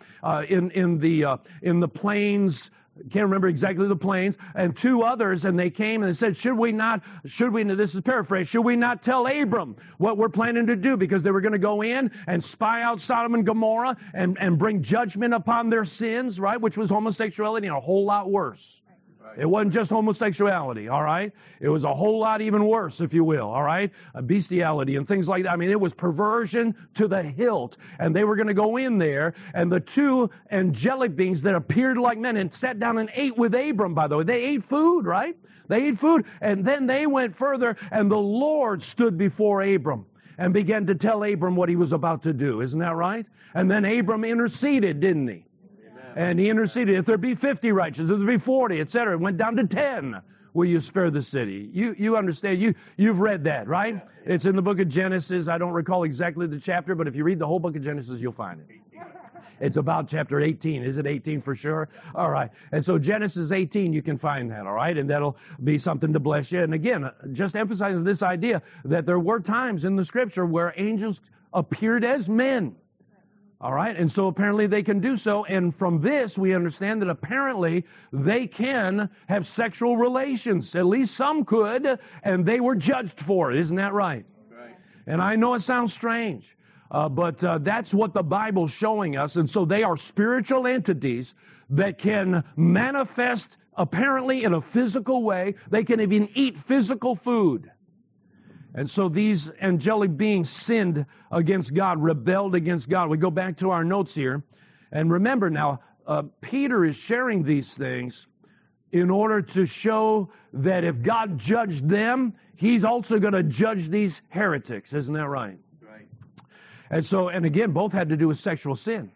In the plains. Can't remember exactly the plains, and 2 others, and they came and they said, should we, this is paraphrased, should we not tell Abram what we're planning to do? Because they were going to go in and spy out Sodom and Gomorrah and bring judgment upon their sins, right? Which was homosexuality and a whole lot worse. It wasn't just homosexuality, all right? It was a whole lot even worse, if you will, all right? Bestiality and things like that. I mean, it was perversion to the hilt. And they were going to go in there, and the 2 angelic beings that appeared like men and sat down and ate with Abram, by the way. They ate food, right? They ate food. And then they went further, and the Lord stood before Abram and began to tell Abram what he was about to do. Isn't that right? And then Abram interceded, didn't he? And he interceded. If there be 50 righteous, if there be 40, etc. It went down to 10. Will you spare the city? You understand. You've read that, right? Yeah. It's in the book of Genesis. I don't recall exactly the chapter, but if you read the whole book of Genesis, you'll find it. It's about chapter 18. Is it 18 for sure? All right. And so Genesis 18, you can find that, all right? And that'll be something to bless you. And again, just emphasizing this idea that there were times in the Scripture where angels appeared as men. All right, and so apparently they can do so, and from this we understand that apparently they can have sexual relations. At least some could, and they were judged for it. Isn't that right? Right. And I know it sounds strange, but that's what the Bible's showing us, and so they are spiritual entities that can manifest apparently in a physical way. They can even eat physical food. And so these angelic beings sinned against God, rebelled against God. We go back to our notes here. And remember now, Peter is sharing these things in order to show that if God judged them, he's also going to judge these heretics. Isn't that right? Right. And so, and again, both had to do with sexual sin.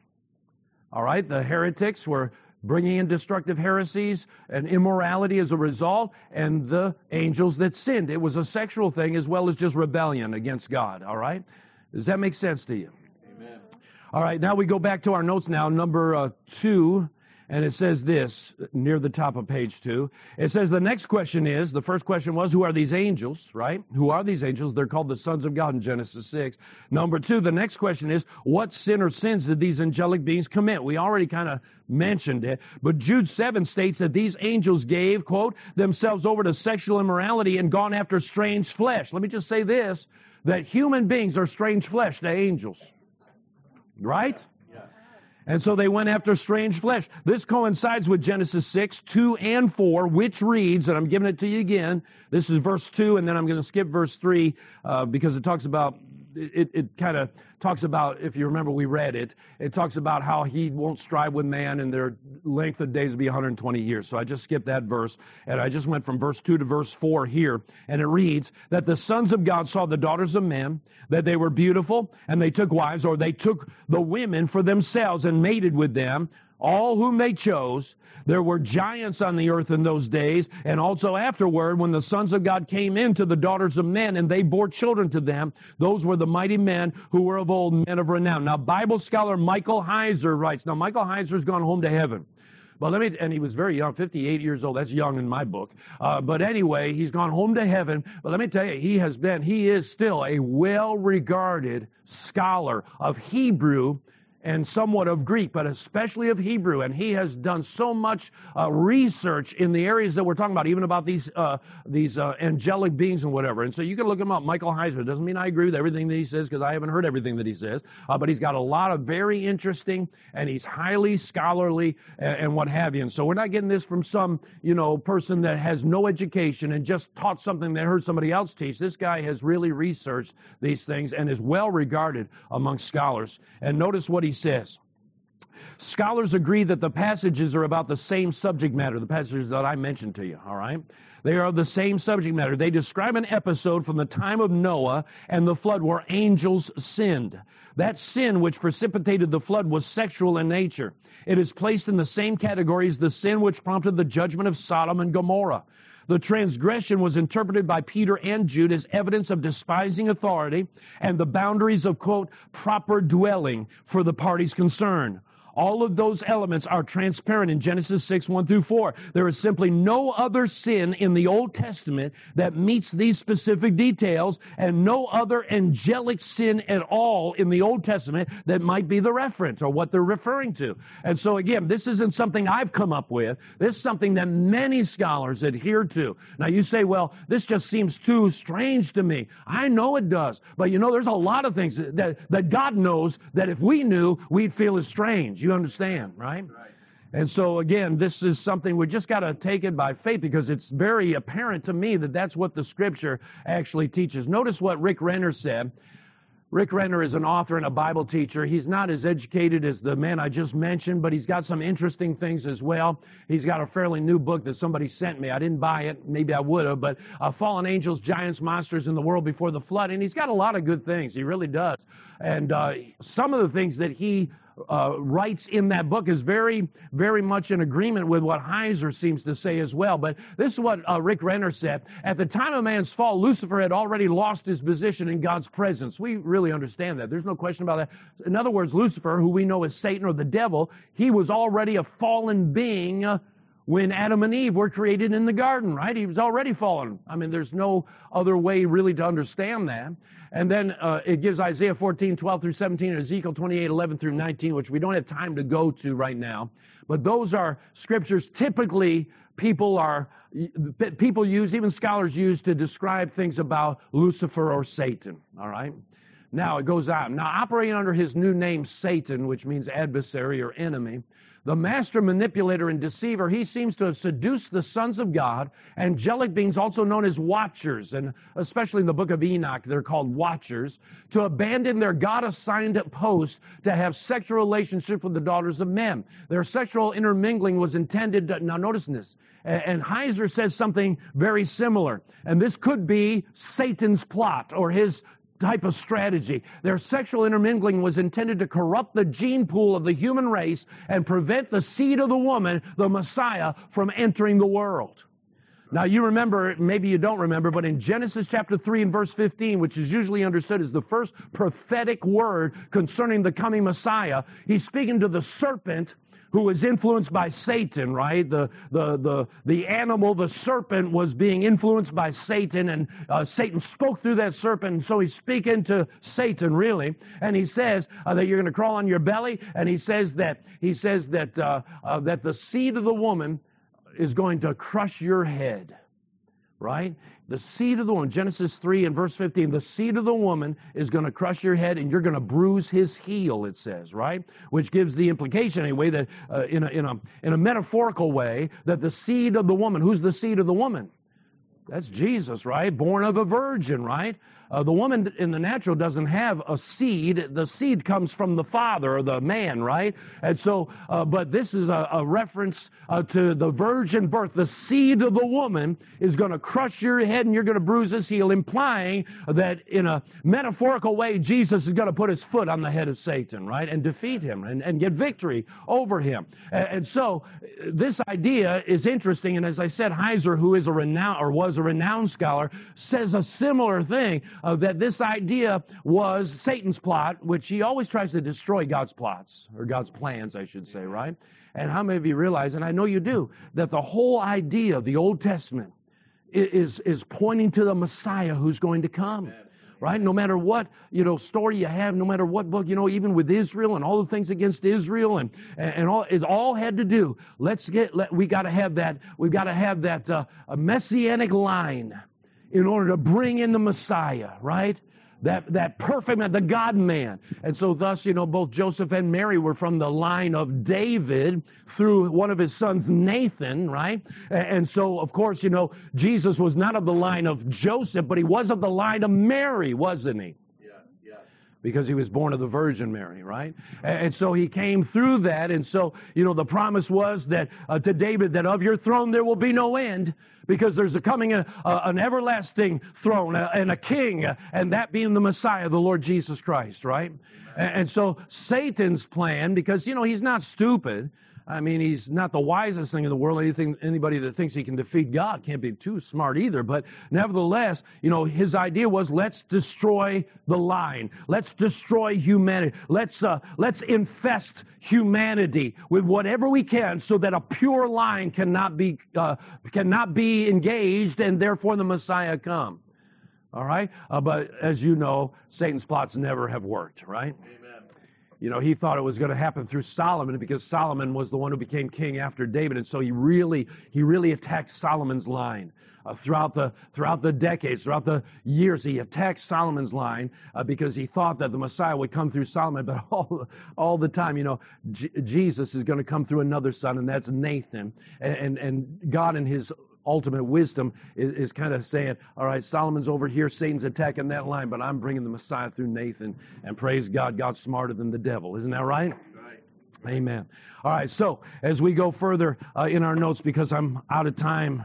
All right? The heretics were bringing in destructive heresies and immorality as a result, and the angels that sinned. It was a sexual thing as well as just rebellion against God, all right? Does that make sense to you? Amen. All right, now we go back to our notes now, number 2, and it says this, near the top of page 2. It says the next question is, the first question was, who are these angels, right? Who are these angels? They're called the sons of God in Genesis 6. Number 2, the next question is, what sin or sins did these angelic beings commit? We already kind of mentioned it, but Jude 7 states that these angels gave, quote, themselves over to sexual immorality and gone after strange flesh. Let me just say this, that human beings are strange flesh to angels. Right? Yeah. And so they went after strange flesh. This coincides with Genesis 6, 2 and 4, which reads, and I'm giving it to you again. This is verse 2, and then I'm going to skip verse 3 because it talks about, it kind of talks about, if you remember we read it, it talks about how he won't strive with man and their length of days will be 120 years. So I just skipped that verse, and I just went from verse 2 to verse 4 here, and it reads that the sons of God saw the daughters of men, that they were beautiful, and they took wives, or they took the women for themselves and mated with them, all whom they chose. There were giants on the earth in those days, and also afterward, when the sons of God came into the daughters of men, and they bore children to them, those were the mighty men who were of old, men of renown. Now, Bible scholar Michael Heiser writes, now Michael Heiser's gone home to heaven. Well, and he was very young, 58 years old. That's young in my book. But anyway, he's gone home to heaven. But let me tell you, he is still a well-regarded scholar of Hebrew and somewhat of Greek, but especially of Hebrew. And he has done so much research in the areas that we're talking about, even about these angelic beings and whatever. And so you can look him up, Michael Heiser. Doesn't mean I agree with everything that he says, because I haven't heard everything that he says. But he's got a lot of very interesting, and he's highly scholarly and what have you. And so we're not getting this from some, person that has no education and just taught something they heard somebody else teach. This guy has really researched these things and is well regarded among scholars. And notice what he says. Scholars agree that the passages are about the same subject matter, the passages that I mentioned to you, all right? They are the same subject matter. They describe an episode from the time of Noah and the flood where angels sinned. That sin which precipitated the flood was sexual in nature. It is placed in the same category as the sin which prompted the judgment of Sodom and Gomorrah. The transgression was interpreted by Peter and Jude as evidence of despising authority and the boundaries of, quote, proper dwelling for the parties concerned. All of those elements are transparent in Genesis 6, 1 through 4. There is simply no other sin in the Old Testament that meets these specific details, and no other angelic sin at all in the Old Testament that might be the reference or what they're referring to. And so again, this isn't something I've come up with. This is something that many scholars adhere to. Now you say, well, this just seems too strange to me. I know it does. But there's a lot of things that God knows that if we knew, we'd feel as strange. You understand, right? Right. And so, again, this is something we just got to take it by faith, because it's very apparent to me that that's what the Scripture actually teaches. Notice what Rick Renner said. Rick Renner is an author and a Bible teacher. He's not as educated as the man I just mentioned, but he's got some interesting things as well. He's got a fairly new book that somebody sent me. I didn't buy it. Maybe I would have, but Fallen Angels, Giants, Monsters in the World Before the Flood. And he's got a lot of good things. He really does. And some of the things that he writes in that book is very, very much in agreement with what Heiser seems to say as well. But this is what Rick Renner said. At the time of man's fall, Lucifer had already lost his position in God's presence. We really understand that. There's no question about that. In other words, Lucifer, who we know as Satan or the devil, he was already a fallen being when Adam and Eve were created in the garden, right? He was already fallen. I mean, there's no other way really to understand that. And then it gives Isaiah 14, 12 through 17, and Ezekiel 28, 11 through 19, which we don't have time to go to right now. But those are scriptures typically people use, even scholars use, to describe things about Lucifer or Satan, all right? Now, it goes on. Now, operating under his new name, Satan, which means adversary or enemy, the master manipulator and deceiver, he seems to have seduced the sons of God, angelic beings also known as watchers, and especially in the book of Enoch, they're called watchers, to abandon their God-assigned post to have sexual relationships with the daughters of men. Their sexual intermingling was intended to, now notice this, and Heiser says something very similar, and this could be Satan's plot or his type of strategy. Their sexual intermingling was intended to corrupt the gene pool of the human race and prevent the seed of the woman, the Messiah, from entering the world. Now you remember, maybe you don't remember, but in Genesis chapter 3 and verse 15, which is usually understood as the first prophetic word concerning the coming Messiah, he's speaking to the serpent who was influenced by Satan, right? The animal, the serpent, was being influenced by Satan, and Satan spoke through that serpent, and so he's speaking to Satan, really, and he says that you're going to crawl on your belly, and he says that the seed of the woman is going to crush your head, right? The seed of the woman, Genesis 3 and verse 15, the seed of the woman is going to crush your head and you're going to bruise his heel, it says, right? Which gives the implication anyway that in a metaphorical way that the seed of the woman, who's the seed of the woman? That's Jesus, right? Born of a virgin, right? The woman in the natural doesn't have a seed. The seed comes from the father or the man, right? And so, but this is a reference to the virgin birth. The seed of the woman is going to crush your head and you're going to bruise his heel, implying that in a metaphorical way, Jesus is going to put his foot on the head of Satan, right? And defeat him and get victory over him. And so this idea is interesting. And as I said, Heiser, who is was a renowned scholar, says a similar thing. That this idea was Satan's plot, which he always tries to destroy God's plots, or God's plans, I should say, right? And how many of you realize, and I know you do, that the whole idea of the Old Testament is pointing to the Messiah who's going to come, right? No matter what, story you have, no matter what book, even with Israel and all the things against Israel and all, it all had to do. We got to have that messianic line in order to bring in the Messiah, right? That perfect man, the God-man. And so thus, both Joseph and Mary were from the line of David through one of his sons, Nathan, right? And so, of course, Jesus was not of the line of Joseph, but he was of the line of Mary, wasn't he? Because he was born of the Virgin Mary, right? And so he came through that. And so, the promise was that to David, that of your throne there will be no end, because there's coming an everlasting throne and a king, and that being the Messiah, the Lord Jesus Christ, right? And so Satan's plan, because, he's not stupid. I mean, he's not the wisest thing in the world. Anybody that thinks he can defeat God can't be too smart either. But nevertheless, his idea was, let's destroy the line. Let's destroy humanity. Let's infest humanity with whatever we can, so that a pure line cannot be engaged, and therefore the Messiah come. All right, but as you know, Satan's plots never have worked. Right? He thought it was going to happen through Solomon, because Solomon was the one who became king after David, and so he really attacked Solomon's line throughout the decades, throughout the years. He attacked Solomon's line because he thought that the Messiah would come through Solomon, but all the time, Jesus is going to come through another son, and that's Nathan, and God in His ultimate wisdom is kind of saying, all right, Solomon's over here, Satan's attacking that line, but I'm bringing the Messiah through Nathan, and praise God, God's smarter than the devil. Isn't that right? Right. Amen. All right, so as we go further in our notes, because I'm out of time,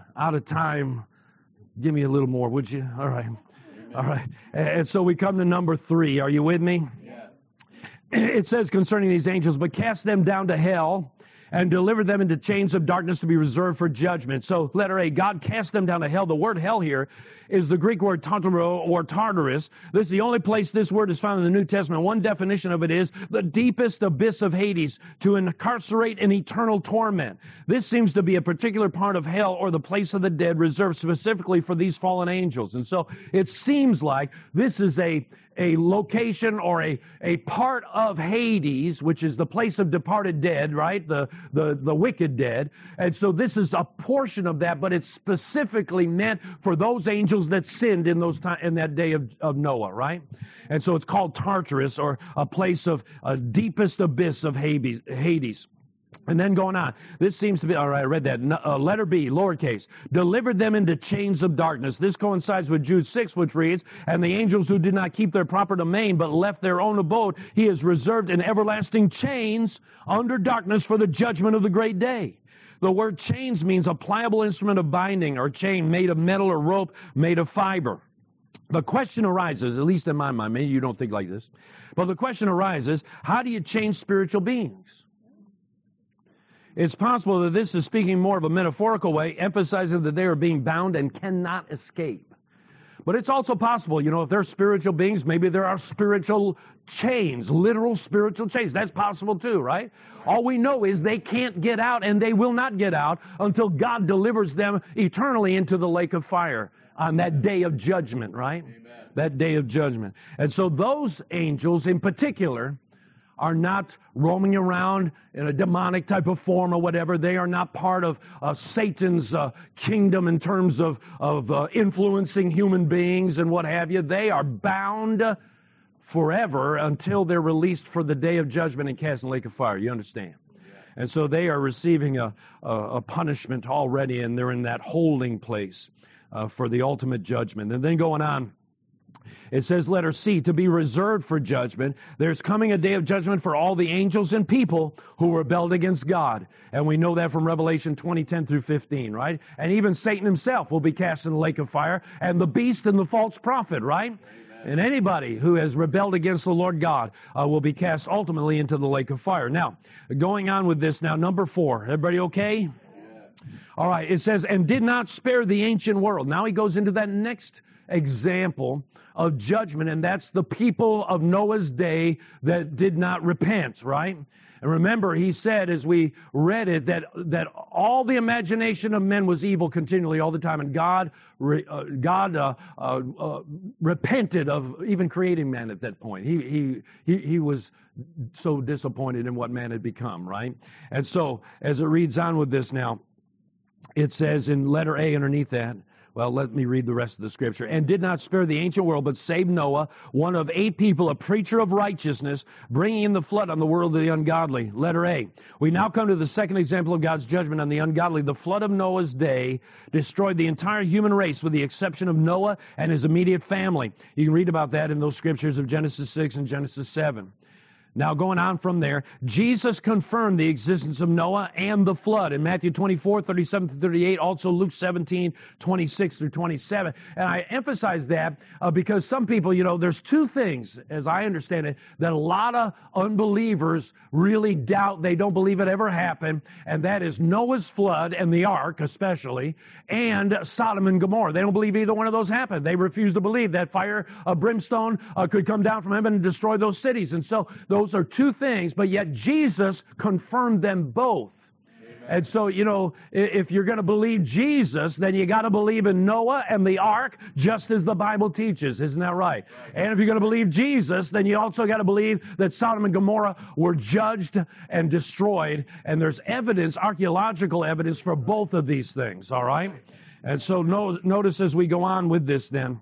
give me a little more, would you? All right. Amen. All right. And so we come to number 3. Are you with me? Yeah. It says concerning these angels, but cast them down to hell, and deliver them into chains of darkness to be reserved for judgment. So, letter A, God cast them down to hell. The word hell here is the Greek word Tartaro or Tartarus. This is the only place this word is found in the New Testament. One definition of it is the deepest abyss of Hades, to incarcerate in eternal torment. This seems to be a particular part of hell, or the place of the dead, reserved specifically for these fallen angels. And so it seems like this is a location or a part of Hades, which is the place of departed dead, right? The wicked dead. And so this is a portion of that, but it's specifically meant for those angels that sinned in that day of Noah, right? And so it's called Tartarus, or a place of deepest abyss of Hades. And then going on, this seems to be, all right, I read that. Letter B, lowercase, delivered them into chains of darkness. This coincides with Jude 6, which reads, and the angels who did not keep their proper domain, but left their own abode, he has reserved in everlasting chains under darkness for the judgment of the great day. The word chains means a pliable instrument of binding, or chain made of metal or rope made of fiber. The question arises, at least in my mind, maybe you don't think like this, but the question arises, how do you change spiritual beings? It's possible that this is speaking more of a metaphorical way, emphasizing that they are being bound and cannot escape. But it's also possible, if they're spiritual beings, maybe there are spiritual chains, literal spiritual chains. That's possible too, right? All we know is they can't get out, and they will not get out until God delivers them eternally into the lake of fire on that day of judgment, right? Amen. That day of judgment. And so those angels in particular are not roaming around in a demonic type of form or whatever. They are not part of Satan's kingdom in terms of influencing human beings and what have you. They are bound forever until they're released for the day of judgment and cast in the lake of fire. You understand? And so they are receiving a punishment already, and they're in that holding place for the ultimate judgment. And then going on, it says, letter C, to be reserved for judgment. There's coming a day of judgment for all the angels and people who rebelled against God. And we know that from Revelation 20:10 through 15, right? And even Satan himself will be cast in the lake of fire, and the beast and the false prophet, right? Amen. And anybody who has rebelled against the Lord God will be cast ultimately into the lake of fire. Now, going on with this now, number 4. Everybody okay? Yeah. All right, it says, and did not spare the ancient world. Now he goes into that next example of judgment, and that's the people of Noah's day that did not repent, right? And remember, he said, as we read it, that all the imagination of men was evil continually all the time, and God repented of even creating man at that point. He was so disappointed in what man had become, right? And so, as it reads on with this now, it says in letter A underneath that, well, let me read the rest of the scripture. And did not spare the ancient world, but saved Noah, one of 8 people, a preacher of righteousness, bringing in the flood on the world of the ungodly. Letter A. We now come to the second example of God's judgment on the ungodly. The flood of Noah's day destroyed the entire human race with the exception of Noah and his immediate family. You can read about that in those scriptures of Genesis 6 and Genesis 7. Now, going on from there, Jesus confirmed the existence of Noah and the flood in Matthew 24:37-38, also Luke 17:26-27. And I emphasize that because some people, there's 2 things, as I understand it, that a lot of unbelievers really doubt. They don't believe it ever happened, and that is Noah's flood and the ark especially, and Sodom and Gomorrah. They don't believe either one of those happened. They refuse to believe that fire of brimstone could come down from heaven and destroy those cities. And so those are 2 things, but yet Jesus confirmed them both. Amen. And so, if you're going to believe Jesus, then you got to believe in Noah and the ark, just as the Bible teaches. Isn't that right? And if you're going to believe Jesus, then you also got to believe that Sodom and Gomorrah were judged and destroyed. And there's evidence, archaeological evidence for both of these things, all right? And so notice as we go on with this then,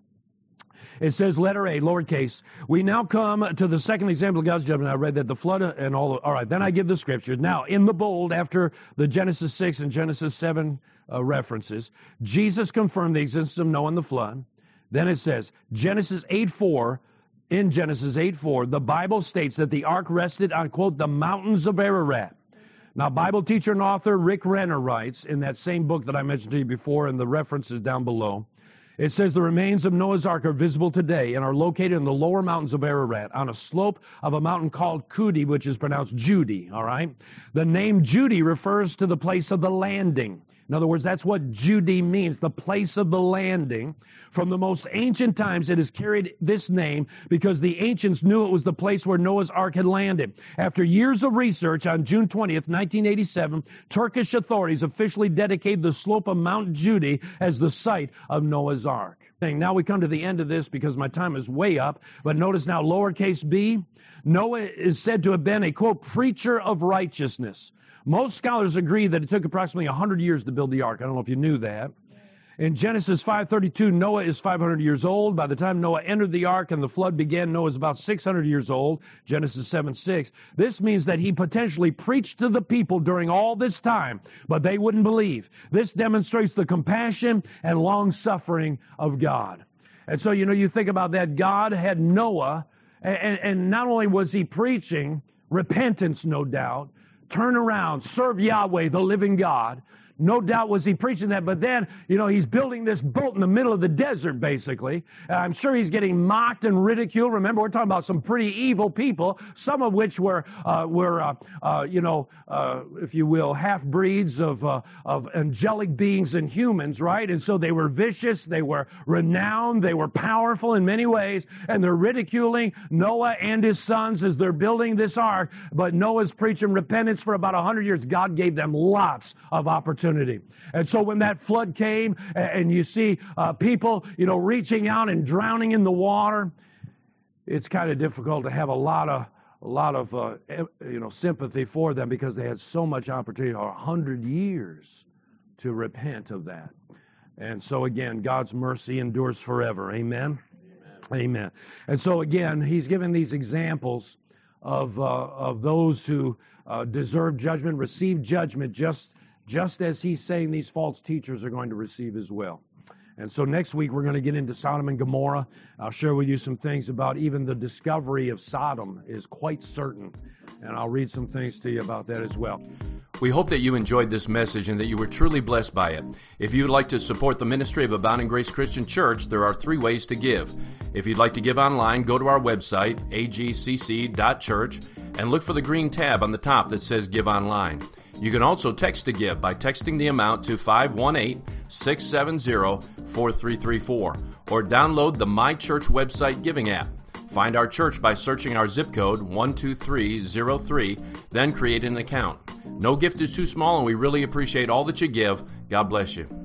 it says, letter A, lowercase. We now come to the second example of God's judgment. I read that the flood and all right, then I give the scripture. Now, in the bold, after the Genesis 6 and Genesis 7 references, Jesus confirmed the existence of Noah and the flood. Then it says, Genesis 8:4, in Genesis 8:4, the Bible states that the ark rested on, quote, the mountains of Ararat. Now, Bible teacher and author Rick Renner writes in that same book that I mentioned to you before, and the reference is down below, it says the remains of Noah's Ark are visible today and are located in the lower mountains of Ararat on a slope of a mountain called Kudi, which is pronounced Judy, all right? The name Judy refers to the place of the landing. In other words, that's what Judy means, the place of the landing. From the most ancient times, it has carried this name because the ancients knew it was the place where Noah's Ark had landed. After years of research, on June 20th, 1987, Turkish authorities officially dedicated the slope of Mount Judy as the site of Noah's Ark. Now we come to the end of this because my time is way up, but notice now lowercase b, Noah is said to have been a, quote, preacher of righteousness. Most scholars agree that it took approximately 100 years to build the ark. I don't know if you knew that. In Genesis 5:32, Noah is 500 years old. By the time Noah entered the ark and the flood began, Noah is about 600 years old. Genesis 7:6. This means that he potentially preached to the people during all this time, but they wouldn't believe. This demonstrates the compassion and long-suffering of God. And so, you think about that. God had Noah, and not only was he preaching repentance, no doubt, turn around, serve Yahweh, the living God. No doubt was he preaching that, but then, he's building this boat in the middle of the desert, basically. I'm sure he's getting mocked and ridiculed. Remember, we're talking about some pretty evil people, some of which were if you will, half-breeds of angelic beings and humans, right? And so they were vicious, they were renowned, they were powerful in many ways, and they're ridiculing Noah and his sons as they're building this ark. But Noah's preaching repentance for about 100 years. God gave them lots of opportunity. And so when that flood came, and you see people, reaching out and drowning in the water, it's kind of difficult to have a lot sympathy for them because they had so much opportunity, 100 years, to repent of that. And so again, God's mercy endures forever. Amen. Amen. And so again, he's given these examples of those who deserve judgment, receive judgment, just as he's saying these false teachers are going to receive as well. And so next week we're going to get into Sodom and Gomorrah. I'll share with you some things about even the discovery of Sodom is quite certain. And I'll read some things to you about that as well.
We hope that you enjoyed this message and that you were truly blessed by it. If you would like to support the ministry of Abounding Grace Christian Church, there are 3 ways to give. If you'd like to give online, go to our website, agcc.church, and look for the green tab on the top that says Give Online. You can also text to give by texting the amount to 518-670-4334 or download the My Church website giving app. Find our church by searching our zip code 12303, then create an account. No gift is too small, and we really appreciate all that you give. God bless you.